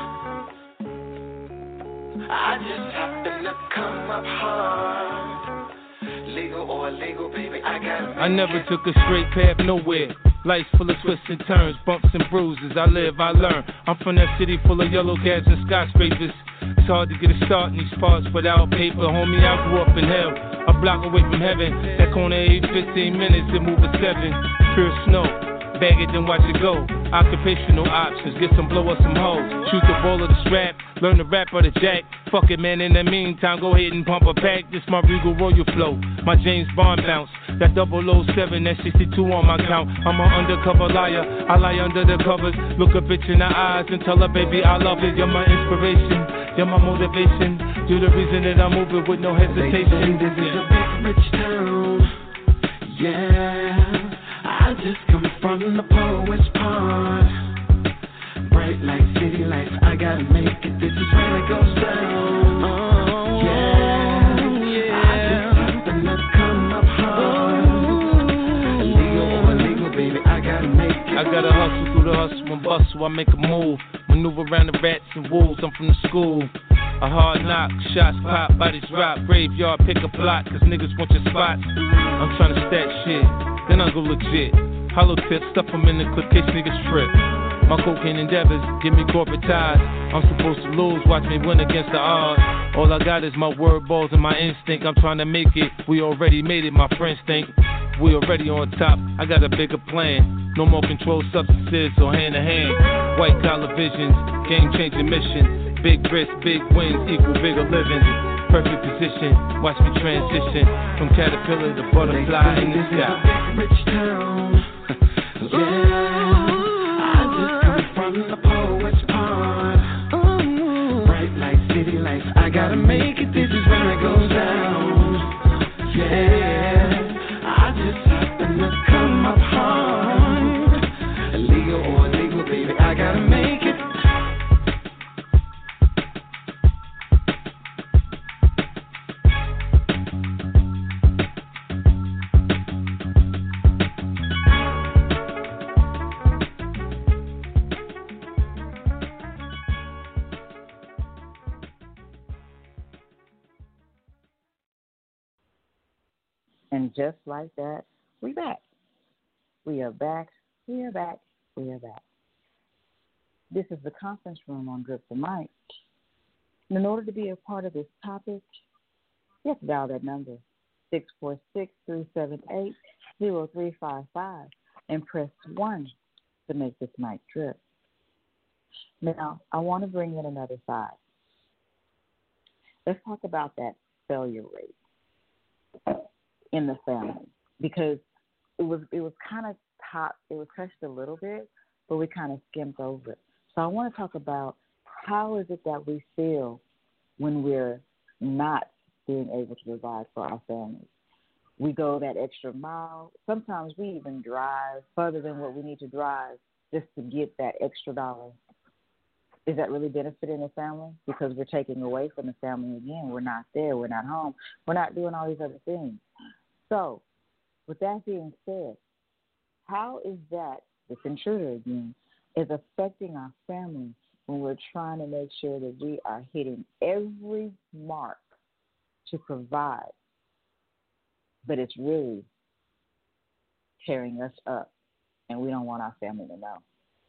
I just happen to come up hard. Legal or illegal, baby, I gotta make I never it. took a straight path nowhere. Life's full of twists and turns, bumps and bruises. I live, I learn. I'm from that city full of yellow cabs and skyscrapers. It's hard to get a start in these parts without paper. Homie, I grew up in hell, a block away from heaven. That corner eight, fifteen minutes, it move at seven. Pure snow, bag it then watch it go. Occupational options, get some blow up some hoes. Shoot the ball of the strap, learn the rap or the jack. Fuck it, man, in the meantime, go ahead and pump a pack. This my Regal Royal flow, my James Bond bounce. That double oh seven, that sixty-two on my count. I'm an undercover liar, I lie under the covers. Look a bitch in the eyes and tell her, baby, I love it. You're my inspiration, you're my motivation. You're the reason that I'm moving with no hesitation. They say this is a big rich town. Yeah, I just come from the poet's part. Bright light, city life, I gotta make it. This is where it goes down. Oh, yeah, yeah. I just happen to come up hard. Illegal or illegal, baby, I gotta make it. I gotta hustle through the hustle and bustle, I make a move. Maneuver around the rats and wolves, I'm from the school. A hard knock, shots pop, bodies rock. Graveyard, pick a plot, cause niggas want your spots. I'm tryna stack shit, then I go legit. Hollow tips, stuff them in the clip, case niggas trip. My cocaine endeavors give me corporate ties. I'm supposed to lose, watch me win against the odds. All I got is my word balls and my instinct. I'm trying to make it, we already made it, my friends think. We already on top, I got a bigger plan. No more controlled substances or hand to hand. White collar visions, game changing missions. Big risks, big wins equal bigger living. Perfect position, watch me transition from caterpillar to butterfly in the sky. Rich town, yeah. I just come from the poet's part. Bright lights, city lights, I gotta make it. This is where it goes down. Yeah, I just happen to come up hard. Illegal or illegal, baby, I gotta make it. And just like that, we back. We are back. We are back. We are back. This is the conference room on Drip the Mic. And in order to be a part of this topic, you have to dial that number, six four six, three seven eight, zero three five five, and press one to make this mic drip. Now, I want to bring in another side. Let's talk about that failure rate in the family, because it was it was kind of top, it was touched a little bit, but we kind of skimmed over it. So I want to talk about how is it that we feel when we're not being able to provide for our families. We go that extra mile. Sometimes we even drive further than what we need to drive just to get that extra dollar. Is that really benefiting the family? Because we're taking away from the family again. We're not there. We're not home. We're not doing all these other things. So, with that being said, how is that, this intruder again, is affecting our family when we're trying to make sure that we are hitting every mark to provide, but it's really tearing us up, and we don't want our family to know?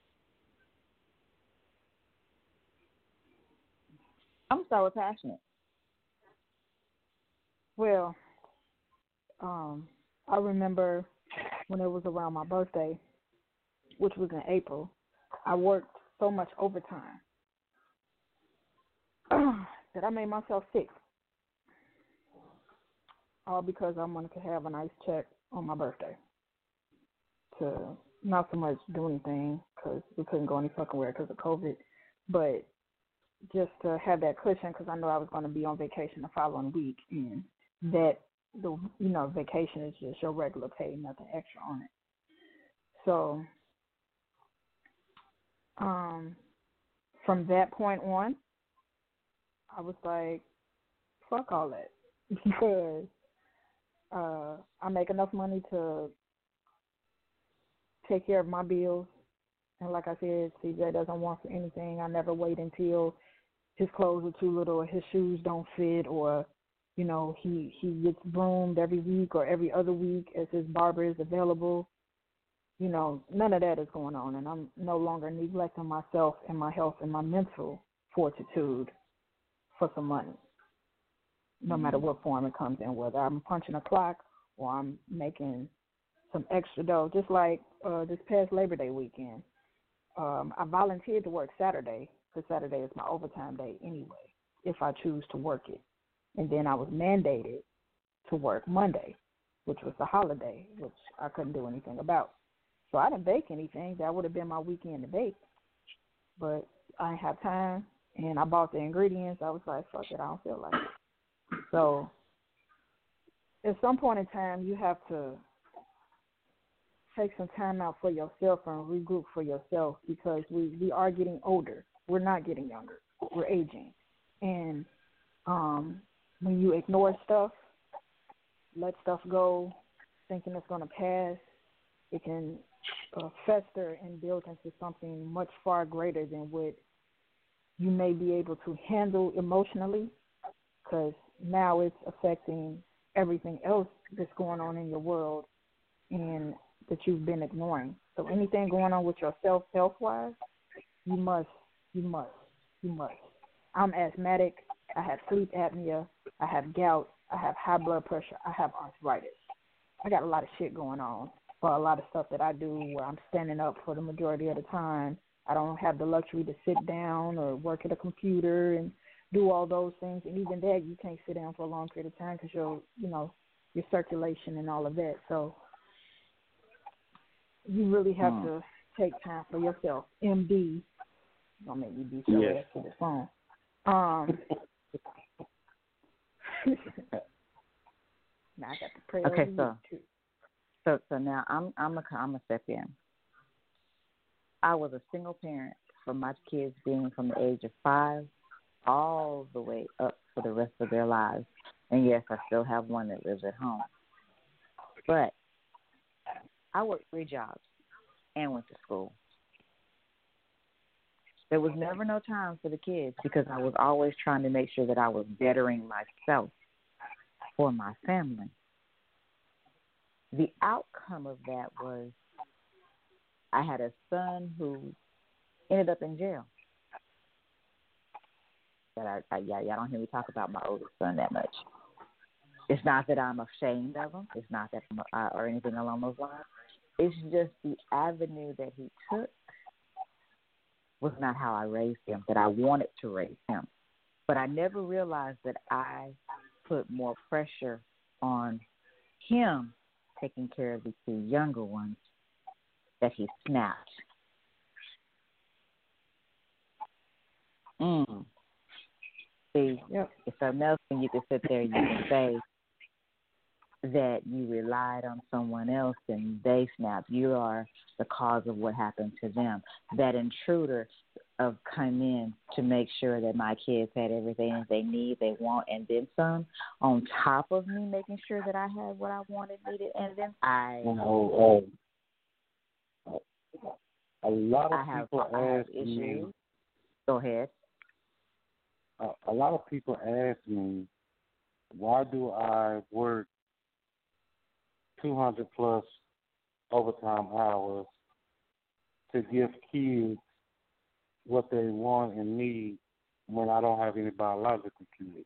I'm going to start with Passionate. Well, um, I remember when it was around my birthday, which was in April, I worked so much overtime that I made myself sick. All because I wanted to have a nice check on my birthday. To not so much do anything because we couldn't go any fucking where because of COVID, but just to have that cushion because I knew I was going to be on vacation the following week, and that the you know vacation is just your regular pay, nothing extra on it. So um, from that point on, I was like, fuck all that, because uh, I make enough money to take care of my bills. And like I said, C J doesn't want for anything. I never wait until his clothes are too little or his shoes don't fit, or, you know, he, he gets groomed every week or every other week as his barber is available. You know, none of that is going on. And I'm no longer neglecting myself and my health and my mental fortitude for some money, no mm-hmm. matter what form it comes in, whether I'm punching a clock or I'm making some extra dough. Just like uh, this past Labor Day weekend, um, I volunteered to work Saturday, because Saturday is my overtime day anyway, if I choose to work it. And then I was mandated to work Monday, which was the holiday, which I couldn't do anything about. So I didn't bake anything. That would have been my weekend to bake. But I didn't have time, and I bought the ingredients. I was like, fuck it, I don't feel like it. So at some point in time, you have to take some time out for yourself and regroup for yourself, because we, we are getting older. We're not getting younger. We're aging. And um, when you ignore stuff, let stuff go, thinking it's going to pass, it can uh, fester and build into something much far greater than what you may be able to handle emotionally, because now it's affecting everything else that's going on in your world and that you've been ignoring. So anything going on with yourself, health-wise, You must, you must, you must. I'm asthmatic. I have sleep apnea. I have gout. I have high blood pressure. I have arthritis. I got a lot of shit going on for a lot of stuff that I do where I'm standing up for the majority of the time. I don't have the luxury to sit down or work at a computer and do all those things. And even that, you can't sit down for a long period of time because your, you know, your circulation and all of that. So you really have hmm. to take time for yourself. M D, don't make me be so yes. ass to the phone. Um, now I got to pray okay, over so, you too. so so now I'm I'm a I'm a step in. I was a single parent for my kids being from the age of five all the way up for the rest of their lives. And yes, I still have one that lives at home. But I worked three jobs and went to school. There was never no time for the kids because I was always trying to make sure that I was bettering myself for my family. The outcome of that was I had a son who ended up in jail. But I, I, yeah, y'all don't hear me talk about my oldest son that much. It's not that I'm ashamed of him. It's not that I'm, uh, or anything along those lines. It's just the avenue that he took was not how I raised him, that I wanted to raise him. But I never realized that I put more pressure on him taking care of the two younger ones that he snapped. Mm. See, yep. It's something else when you can sit there and you can say that you relied on someone else and they snapped. You are the cause of what happened to them. That intruder of come in to make sure that my kids had everything that they need, they want, and then some, on top of me making sure that I had what I wanted, needed, and then I... Oh, oh. A lot of I have, people I have ask issues. me... Go ahead. A, a lot of people ask me, why do I work two hundred plus overtime hours to give kids what they want and need when I don't have any biological kids?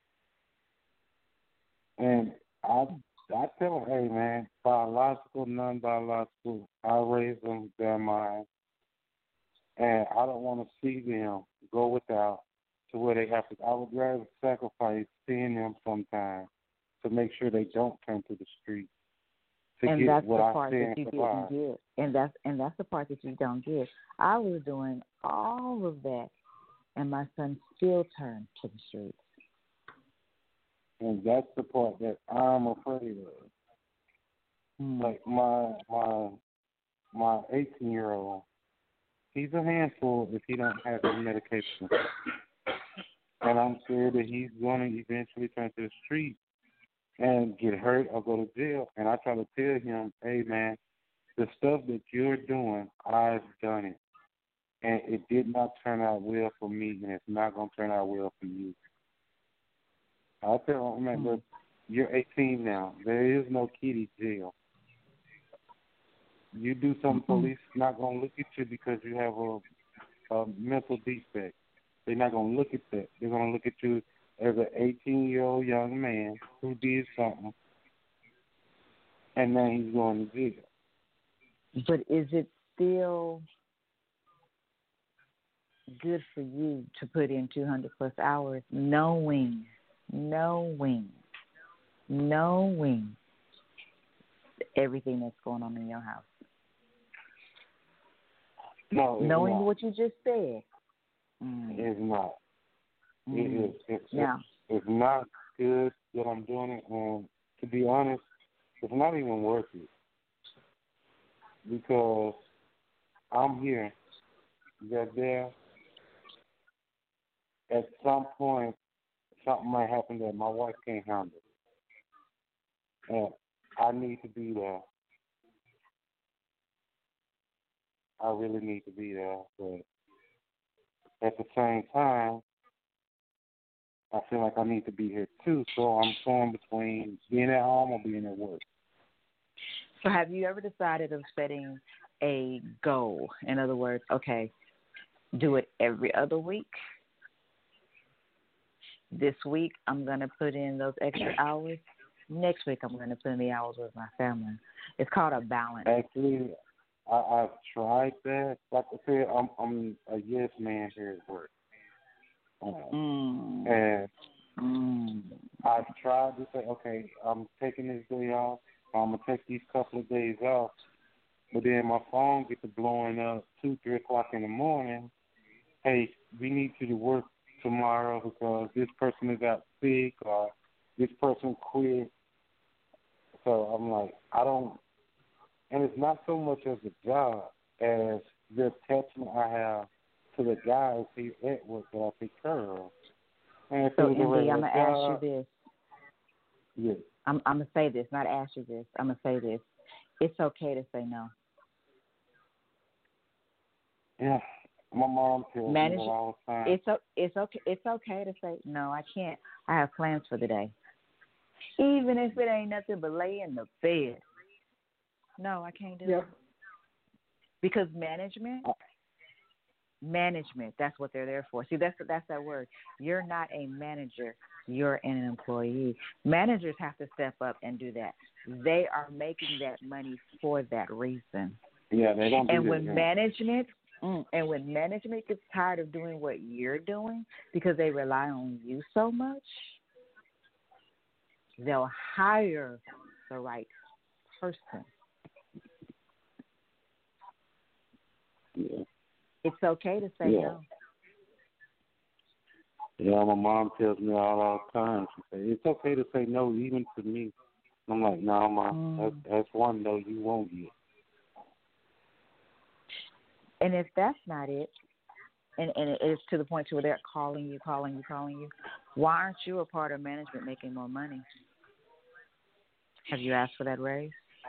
And I I tell them, hey, man, biological, non-biological, I raise them, they're mine. And I don't want to see them go without to where they have to. I would rather sacrifice seeing them sometime to make sure they don't turn to the street. To and get that's what the I part that you provide. didn't get. And that's, and that's the part that you don't get. I was doing all of that, and my son still turned to the streets. And that's the part that I'm afraid of. Mm. Like my my my eighteen year old, he's a handful if he don't have the medication. And I'm scared that he's going to eventually turn to the street and get hurt or go to jail. And I try to tell him, hey, man, the stuff that you're doing, I've done it. And it did not turn out well for me, and it's not going to turn out well for you. I tell him, man, look, you're eighteen now. There is no kiddie jail. You do something, mm-hmm. police not going to look at you because you have a, a mental defect. They're not going to look at that. They're going to look at you as an eighteen-year-old young man who did something, and now he's going to jail. But is it still good for you to put in two hundred plus hours knowing, knowing, knowing everything that's going on in your house? No, knowing not. what you just said. Mm. It's not. Mm. It is. It's, yeah. it's, it's not good that I'm doing it, and to be honest, it's not even worth it because I'm here. They're there. At some point, something might happen that my wife can't handle, and I need to be there. I really need to be there, but at the same time, I feel like I need to be here too, so I'm torn between being at home or being at work. So have you ever decided of setting a goal? In other words, okay, do it every other week. This week, I'm going to put in those extra hours. Next week, I'm going to put in the hours with my family. It's called a balance. Actually, I, I've tried that. Like I said, I'm I'm a yes man here at work. Uh, mm. And mm. I've tried to say, okay, I'm taking this day off. I'm going to take these couple of days off. But then my phone gets to blowing up two, three o'clock in the morning. Hey, we need you to work tomorrow because this person is out sick or this person quit. So I'm like, I don't, and it's not so much as a job as the attachment I have to the guys here at work that I take care of. And So, Indy, I'm going to ask job, you this. Yes. I'm, I'm going to say this, not ask you this. I'm going to say this. It's okay to say no. Yeah. My mom tells Manage, me that all the time. It's, it's, okay, it's okay to say, no, I can't. I have plans for the day. Even if it ain't nothing but lay in the bed. No, I can't do yep. it. Because management, management, that's what they're there for. See, that's that's that word. You're not a manager. You're an employee. Managers have to step up and do that. They are making that money for that reason. Yeah, they don't do And that, when yeah. management, mm, and when management gets tired of doing what you're doing because they rely on you so much, they'll hire the right person. Yeah. It's okay to say yeah. no. Yeah, my mom tells me all, all the time. She says, it's okay to say no, even to me. I'm like, no, nah, Mom, mm. that's, that's one no you won't get. And if that's not it, and, and it is to the point to where they're calling you, calling you, calling you, why aren't you a part of management making more money? Have you asked for that raise?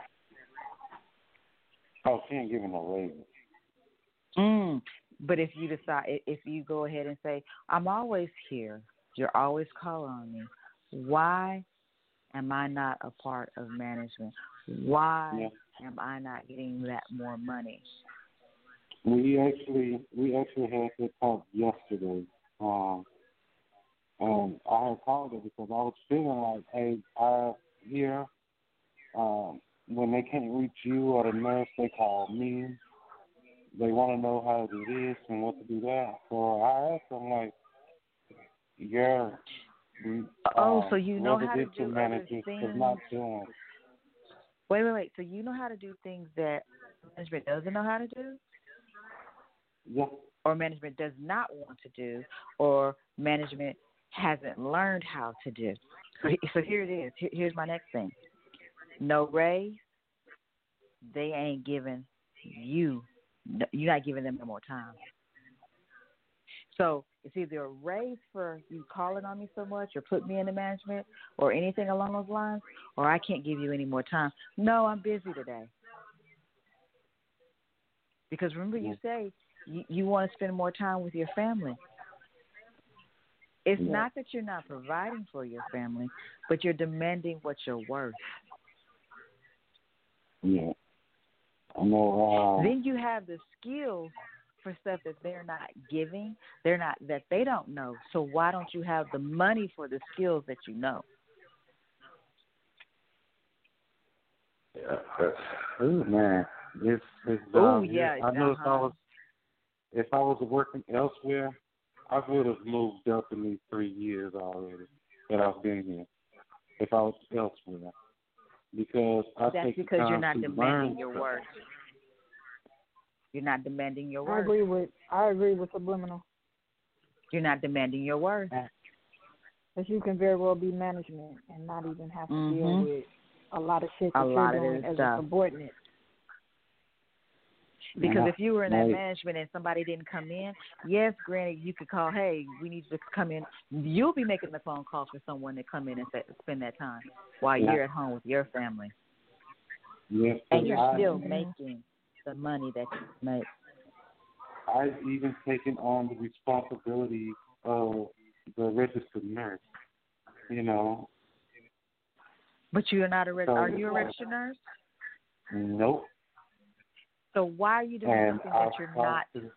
Oh, she ain't giving no raise. Mm. But if you decide, if you go ahead and say, I'm always here, you're always calling on me, why am I not a part of management? Why yeah. am I not getting that more money? We actually we actually had that talk yesterday. Um, and I had called her because I was feeling like, hey, I here, um, when they can't reach you or the nurse, they call me. They want to know how to do this and what to do that. So I asked them, like, yeah. Oh, um, so you know how to do other things. Not doing. Wait, wait, wait. So you know how to do things that management doesn't know how to do? Yeah. Or management does not want to do, or management hasn't learned how to do. So, so here it is. Here, here's my next thing. No raise. They ain't giving you. You're not giving them no more time. So it's either a raise for you calling on me so much or put me into management or anything along those lines, or I can't give you any more time. No, I'm busy today. Because remember you say you, you want to spend more time with your family. It's yeah. not that you're not providing for your family, but you're demanding what you're worth. Yeah. I know, uh, then you have the skills for stuff that they're not giving, they're not that they don't know. So why don't you have the money for the skills that you know? Yeah. Oh man, it's it's. Oh um, yeah. I know uh-huh. if I was if I was working elsewhere, I would have moved up in these three years already that I've been here. If I was elsewhere. Because I That's take because the time you're not to demanding learn your stuff. worth. You're not demanding your I worth. agree with I agree with Subliminal. You're not demanding your worth. Because you can very well be management and not even have to mm-hmm. deal with a lot of shit that a you're lot doing of as stuff. a subordinate. Because yeah. if you were in that right. management and somebody didn't come in, yes, granted, you could call, hey, we need you to come in. You'll be making the phone call for someone to come in and spend that time while yeah. you're at home with your family. Yes, and you're I, still making the money that you make. I've even taken on the responsibility of the registered nurse, you know. But you're not a reg- so, are you a registered nurse? Nope. So why are you doing and something I that you're not? To,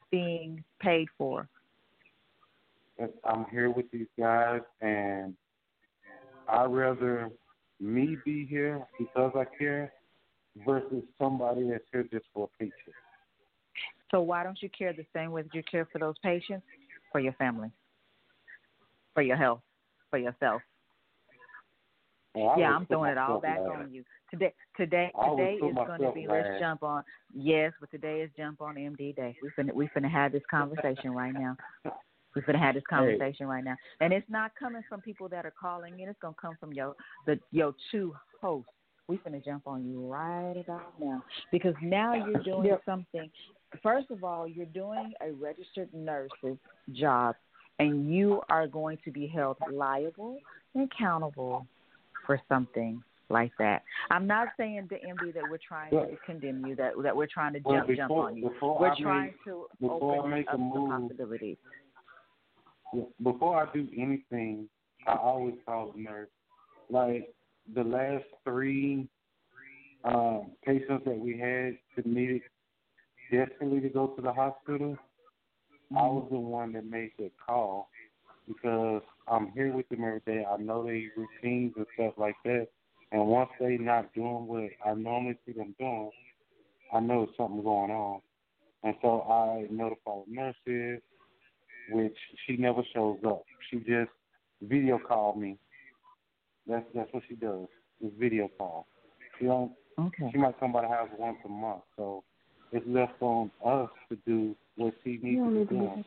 being paid for? I'm here with these guys, and I'd rather me be here because I care versus somebody that's here just for a paycheck. So why don't you care the same way that you care for those patients? For your family, for your health, for yourself. Well, yeah, I'm throwing it all back last. on you. Today today today is going to be, let's jump on, yes, but today is jump on M D Day. We finna, we finna have this conversation right now. We finna have this conversation hey. right now. And it's not coming from people that are calling in. It's going to come from your, the, your two hosts. We finna jump on you right about now. Because now you're doing yep. something. First of all, you're doing a registered nurse's job, and you are going to be held liable and accountable for something like that. I'm not saying, the M D, that we're trying to condemn you, that that we're trying to well, jump before, jump on you. We're I trying make, to open up the possibilities. Before I do anything, I always call the nurse. Like the last three um, patients that we had that needed desperately to go to the hospital, mm-hmm. I was the one that made that call because I'm here with them every day. I know their routines and stuff like that. And once they not doing what I normally see them doing, I know there's something going on. And so I notify the nurses, which she never shows up. She just video called me. That's that's what she does. Is video call. She don't. Okay. She might come by the house once a month. So it's left on us to do what she needs to be doing.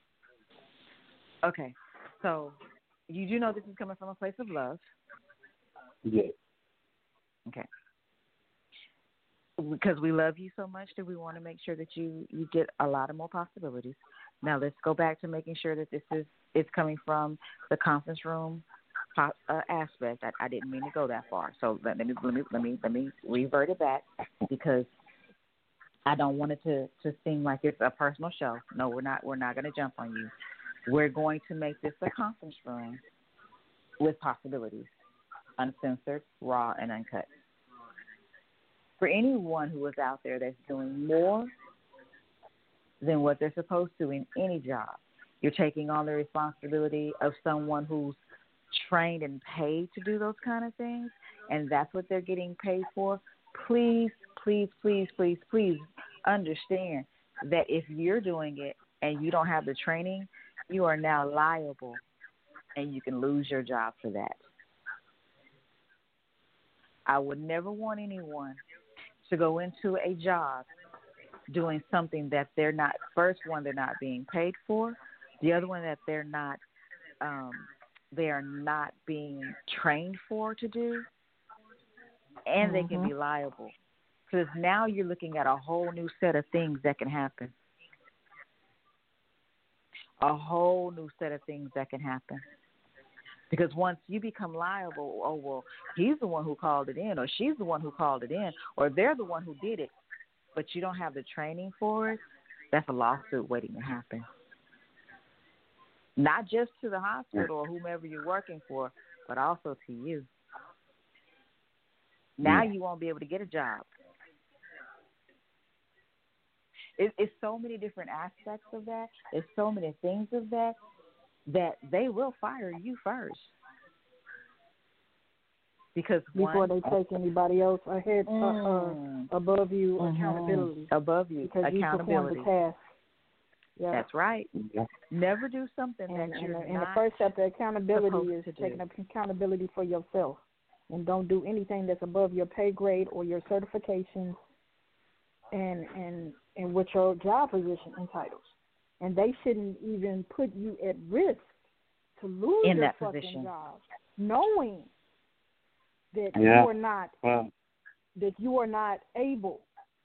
Okay. So you do know this is coming from a place of love. Yes. Okay. Because we love you so much that we want to make sure that you, you get a lot of more possibilities. Now let's go back to making sure that this is it's coming from the conference room uh, aspect. I, I didn't mean to go that far, so let me let me let me let me revert it back because I don't want it to, to seem like it's a personal show. No, we're not. We're not going to jump on you. We're going to make this a conference room with possibilities, uncensored, raw, and uncut. For anyone who is out there that's doing more than what they're supposed to in any job, you're taking on the responsibility of someone who's trained and paid to do those kind of things, and that's what they're getting paid for. Please, please, please, please, please understand that if you're doing it and you don't have the training, you are now liable and you can lose your job for that. I would never want anyone to go into a job doing something that they're not, first one, they're not being paid for, the other one that they're not, um, they are not being trained for to do, and mm-hmm. they can be liable. Because now you're looking at a whole new set of things that can happen. A whole new set of things that can happen. Because once you become liable, oh, well, he's the one who called it in, or she's the one who called it in, or they're the one who did it, but you don't have the training for it, that's a lawsuit waiting to happen. Not just to the hospital or whomever you're working for, but also to you. Now you won't be able to get a job. It, it's so many different aspects of that. It's so many things of that that they will fire you first. Because before one, they take anybody else ahead, mm, uh, uh, above you, mm-hmm. accountability. Above you, because accountability. You perform the task. Yeah. That's right. Yeah. Never do something and, that you're and, not and the first step to accountability is to taking do. accountability for yourself. And don't do anything that's above your pay grade or your certifications and and, and what your job position entitles. And they shouldn't even put you at risk to lose in your that fucking position. job, knowing that yeah. you are not well, that you are not able,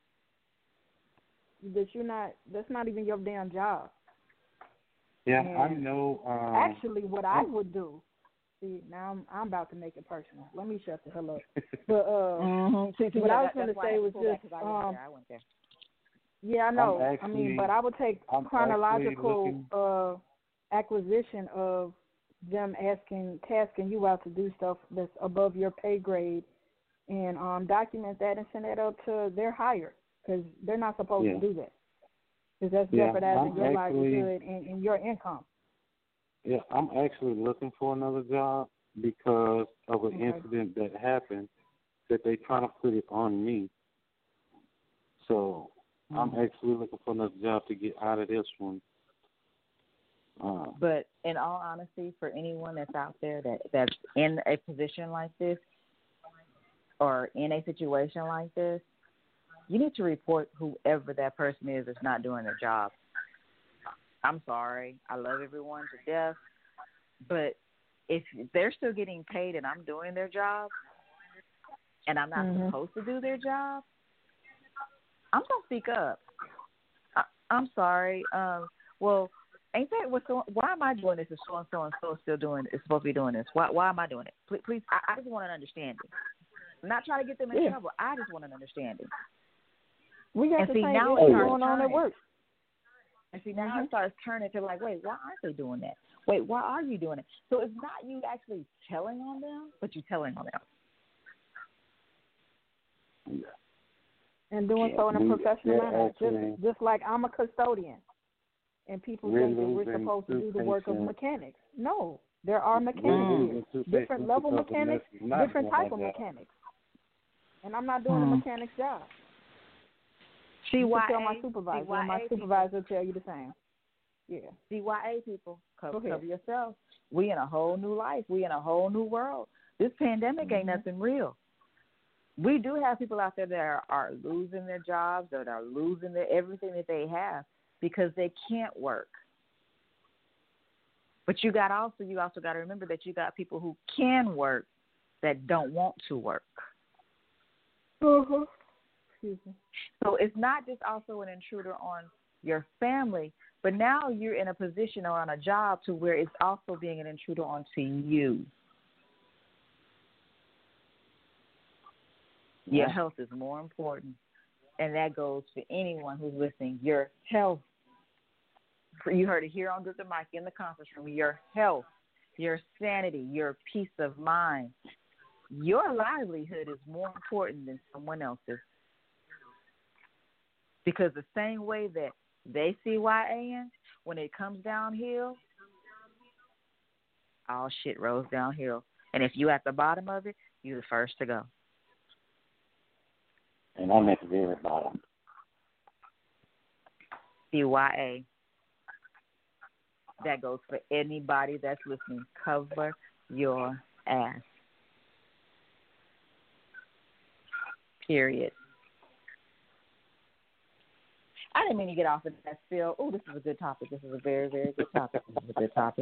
that you're not. That's not even your damn job. Yeah, and I know. Um, actually, what I would do. See, now I'm, I'm about to make it personal. Let me shut the hell up. But uh, mm-hmm. see, see, what yeah, I was that, going to say was just, I um, there. I went there. yeah, I know. Actually, I mean, but I would take I'm chronological uh, acquisition of them asking, tasking you out to do stuff that's above your pay grade, and um, document that and send that up to their hire because they're not supposed yeah. to do that. Because that's Yeah, jeopardizing I'm your actually- livelihood and, and your income. Yeah, I'm actually looking for another job because of an Okay. incident that happened that they trying to put it on me. So I'm actually looking for another job to get out of this one. Uh, But in all honesty, for anyone that's out there that, that's in a position like this or in a situation like this, you need to report whoever that person is that's not doing their job. I'm sorry. I love everyone to death. But if they're still getting paid and I'm doing their job and I'm not Mhm. supposed to do their job, I'm going to speak up. I, I'm sorry. Um, well, ain't that what's going Why am I doing this if so and so and so is still doing is supposed to be doing this? Why, why am I doing it? Please, please I, I just want an understanding. I'm not trying to get them in Yeah. trouble. I just want an understanding. We got And the see, same now issue it starts going on at turning. work. And see, now Mhm. it starts turning to like, wait, why aren't they doing that? Wait, why are you doing it? So it's not you actually telling on them, but you telling on them. And doing Yeah, so in a we- professional they're manner. actually- Just, just like I'm a custodian. And people We're think that we're losing supposed to two do the work of patients. mechanics. No, there are We're mechanics losing here. two Different patients level because the mechanics, nurse is not different doing type her of job. mechanics. And I'm not doing Hmm. the mechanic's job. C You Y can tell my A, supervisor, and my C Y A supervisor will tell you the same. Yeah. C Y A people, cover, Go ahead. cover yourself. We in a whole new life. We in a whole new world. This pandemic ain't Mhm. nothing real. We do have people out there that are, are losing their jobs, that are losing their everything that they have because they can't work. But you got also you also got to remember that you got people who can work that don't want to work. Uh-huh. Excuse me. So it's not just also an intruder on your family, but now you're in a position or on a job to where it's also being an intruder onto you. Your Yeah. health is more important, and that goes for anyone who's listening. Your health. You heard it here on the mic in the conference room. Your health, your sanity, your peace of mind. Your livelihood is more important than someone else's. Because the same way that they see Y A N, when it comes downhill, all shit rolls downhill. And if you at the bottom of it, you're the first to go. And I'm at the very bottom. C Y A. That goes for anybody that's listening. Cover your ass. Period. I didn't mean to get off of that still. Oh, this is a good topic. This is a very, very good topic. This is a good topic.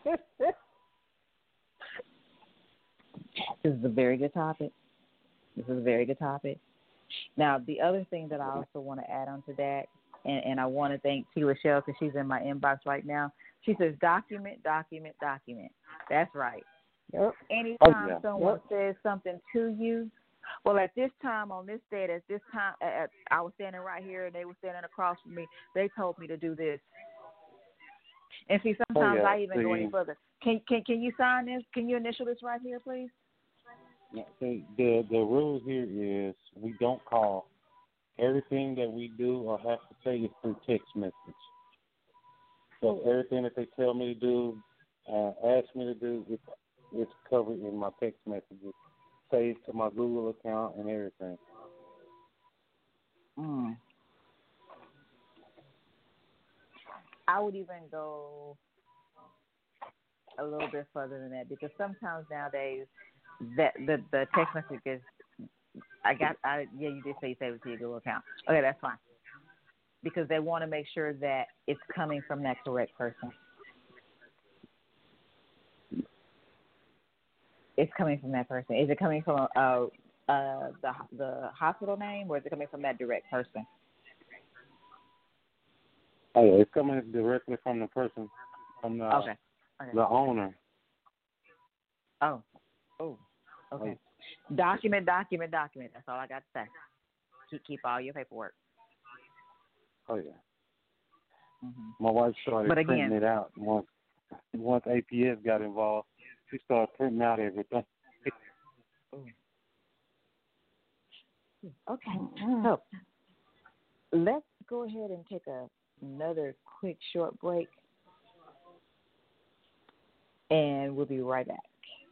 This is a very good topic. This is a very good topic. Now, the other thing that I also want to add on to that, and, and I want to thank T. Lachelle because she's in my inbox right now. She says, document, document, document. That's right. Yep. Anytime Oh, yeah. someone Yep. says something to you, well, at this time, on this date, at this time, at, I was standing right here, and they were standing across from me. They told me to do this. And see, sometimes Oh, yeah. I even go any See- further. Can can can you sign this? Can you initial this right here, please? Yeah, see, the the rule here is we don't call. Everything that we do or have to say is through text message. So everything that they tell me to do, uh, ask me to do, it's, it's covered in my text messages, saved to my Google account and everything. Mm. I would even go a little bit further than that because sometimes nowadays that the the text message is I got I yeah you did say you saved it to your Google account. Okay, that's fine. Because they want to make sure that it's coming from that correct person. It's coming from that person. Is it coming from uh, uh, the the hospital name, or is it coming from that direct person? Oh, yeah, it's coming directly from the person, from the Okay. okay. the owner. Oh. Oh. Okay. Document, document, document. That's all I got to say. Keep keep all your paperwork. Oh yeah. Mm-hmm. My wife started But printing again- it out once once A P S got involved. She started printing out everything. Okay. So let's go ahead and take a another quick short break, and we'll be right back.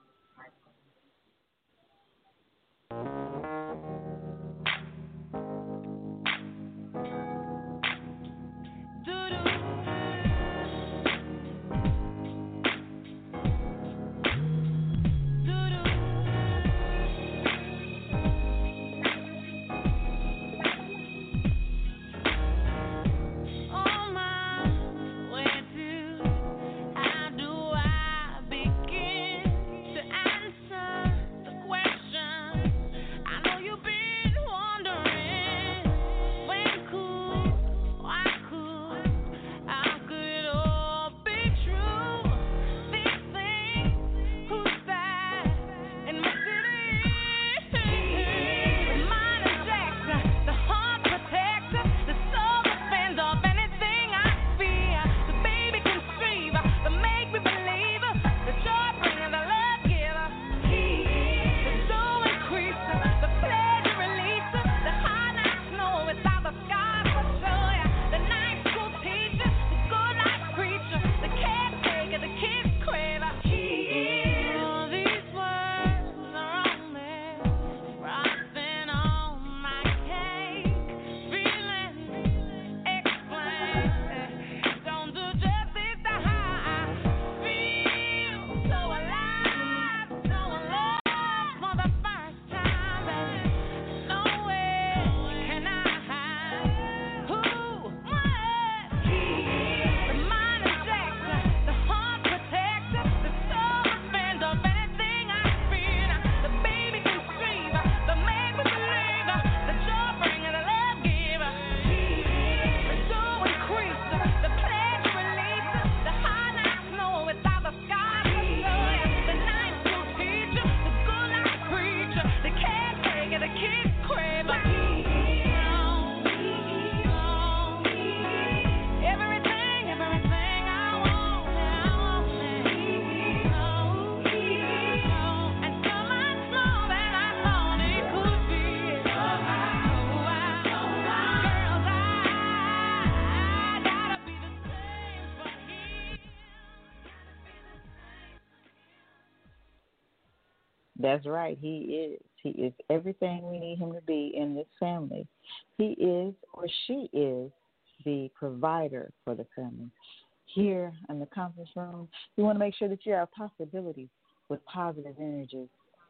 That's right. He is. He is everything we need him to be in this family. He is, or she is, the provider for the family. Here in the conference room, we want to make sure that you have possibilities with positive energy,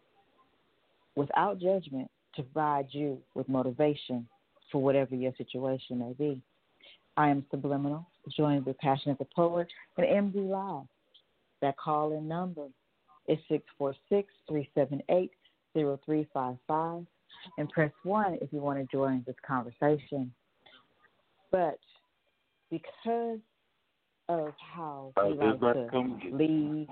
without judgment, to provide you with motivation for whatever your situation may be. I am Subliminal, joined with Passionate the Poet and M D Live. That call-in number is six four six, three seven eight, zero three five five, and press one if you want to join this conversation. But because of how we like to lead,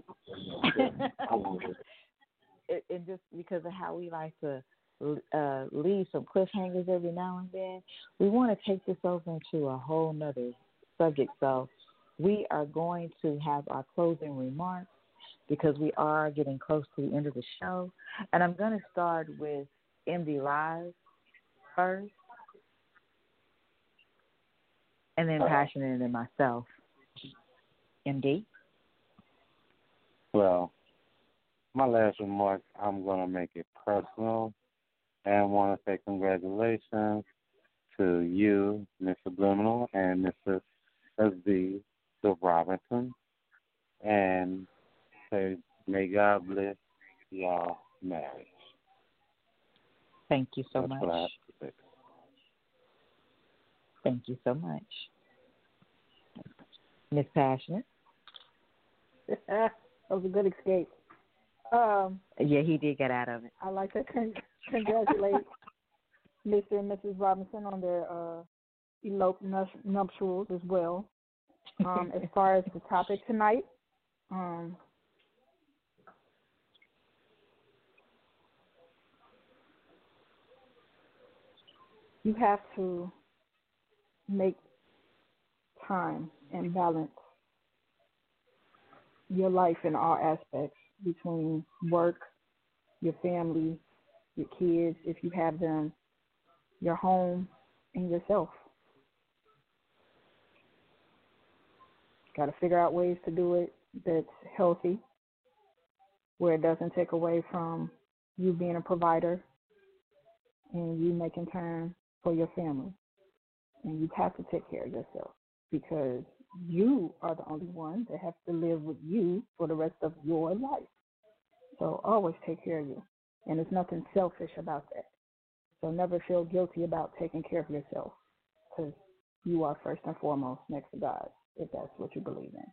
and just because of how we like to uh, leave some cliffhangers every now and then, we want to take this over into a whole nother subject. So we are going to have our closing remarks, because we are getting close to the end of the show. And I'm going to start with M D Live first, and then Passionate, and then myself. M D? Well, my last remark, I'm going to make it personal, and want to say congratulations to you, Miss Subliminal, and Mister S D, the Robinson, and say, may God bless y'all marriage. Thank you so That's much. What I have to say. Thank you so much. Miss Passionate? That was a good escape. Um, yeah, he did get out of it. I'd like to con- congratulate Mister and Missus Robinson on their uh, eloped nuptials as well. Um, as far as the topic tonight, um, you have to make time and balance your life in all aspects, between work, your family, your kids, if you have them, your home, and yourself. Got to figure out ways to do it that's healthy, where it doesn't take away from you being a provider and you making time for your family. And you have to take care of yourself because you are the only one that has to live with you for the rest of your life. So always take care of you. And there's nothing selfish about that. So never feel guilty about taking care of yourself because you are first and foremost next to God, if that's what you believe in.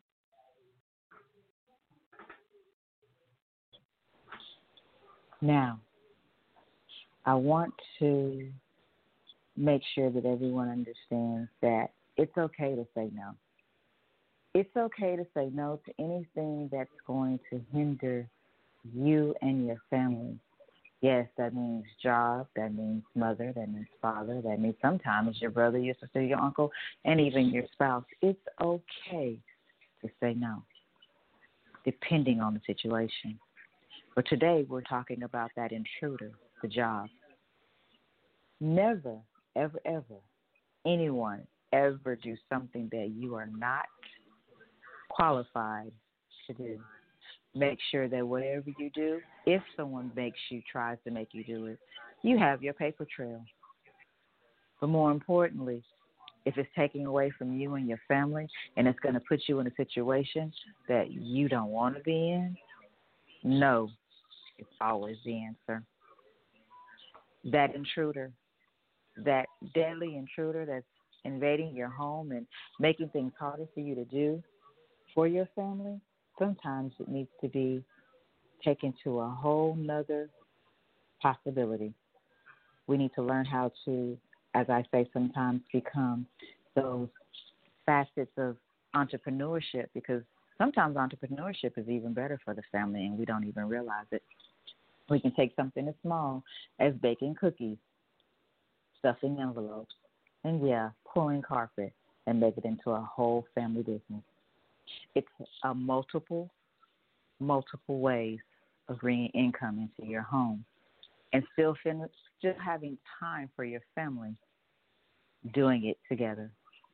Now, I want to make sure that everyone understands that it's okay to say no. It's okay to say no to anything that's going to hinder you and your family. Yes, that means job, that means mother, that means father, that means sometimes your brother, your sister, your uncle, and even your spouse. It's okay to say no, depending on the situation. But today we're talking about that intruder, the job. Never, ever, ever, anyone ever do something that you are not qualified to do. Make sure that whatever you do, if someone makes you, tries to make you do it, you have your paper trail. But more importantly, if it's taking away from you and your family and it's going to put you in a situation that you don't want to be in, no, it's always the answer. That intruder, that deadly intruder that's invading your home and making things harder for you to do for your family, sometimes it needs to be taken to a whole nother possibility. We need to learn how to, as I say, sometimes become those facets of entrepreneurship, because sometimes entrepreneurship is even better for the family and we don't even realize it. We can take something as small as baking cookies, stuffing envelopes, and, yeah, pulling carpet and make it into a whole family business. It's a multiple, multiple ways of bringing income into your home and still, fin- still having time for your family, doing it together.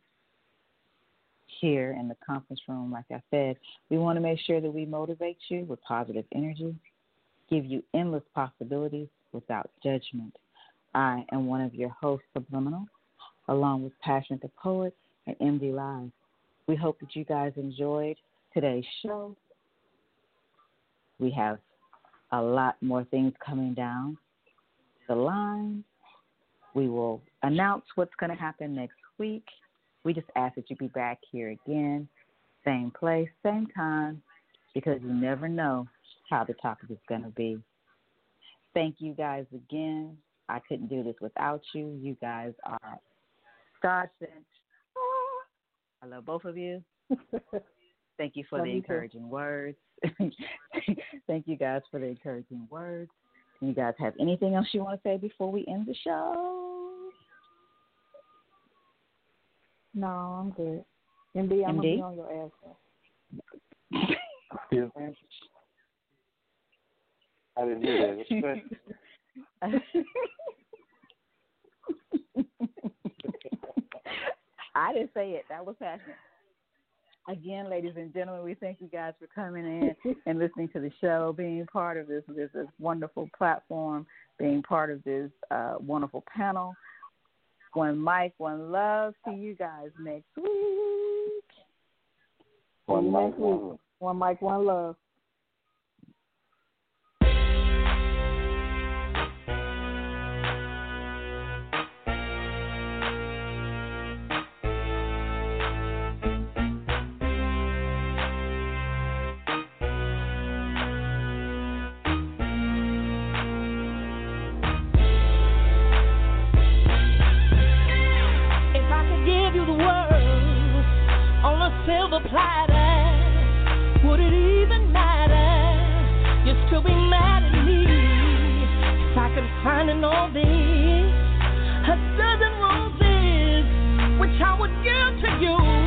Here in the conference room, like I said, we want to make sure that we motivate you with positive energy, give you endless possibilities without judgment. I am one of your hosts, Subliminal, along with Passion the Poet and M D Live. We hope that you guys enjoyed today's show. We have a lot more things coming down the line. We will announce what's going to happen next week. We just ask that you be back here again, same place, same time, because you never know how the topic is going to be. Thank you guys again. I couldn't do this without you. You guys are godsend. I love both of you. Thank you for love the encouraging too. words. Thank you guys for the encouraging words. Do you guys have anything else you want to say before we end the show? No, I'm good. M D, I'm going to be on your ass. Excuse me? I didn't hear that. I didn't say it. That was passionate. Again, ladies and gentlemen, we thank you guys for coming in and listening to the show, being part of this, this, this wonderful platform, being part of this uh, wonderful panel. One mic, one love. See you guys next week. One mic, one love. One mic, one love. Silver platter, would it even matter? You'd still be mad at me if I could find in all this a dozen roses which I would give to you.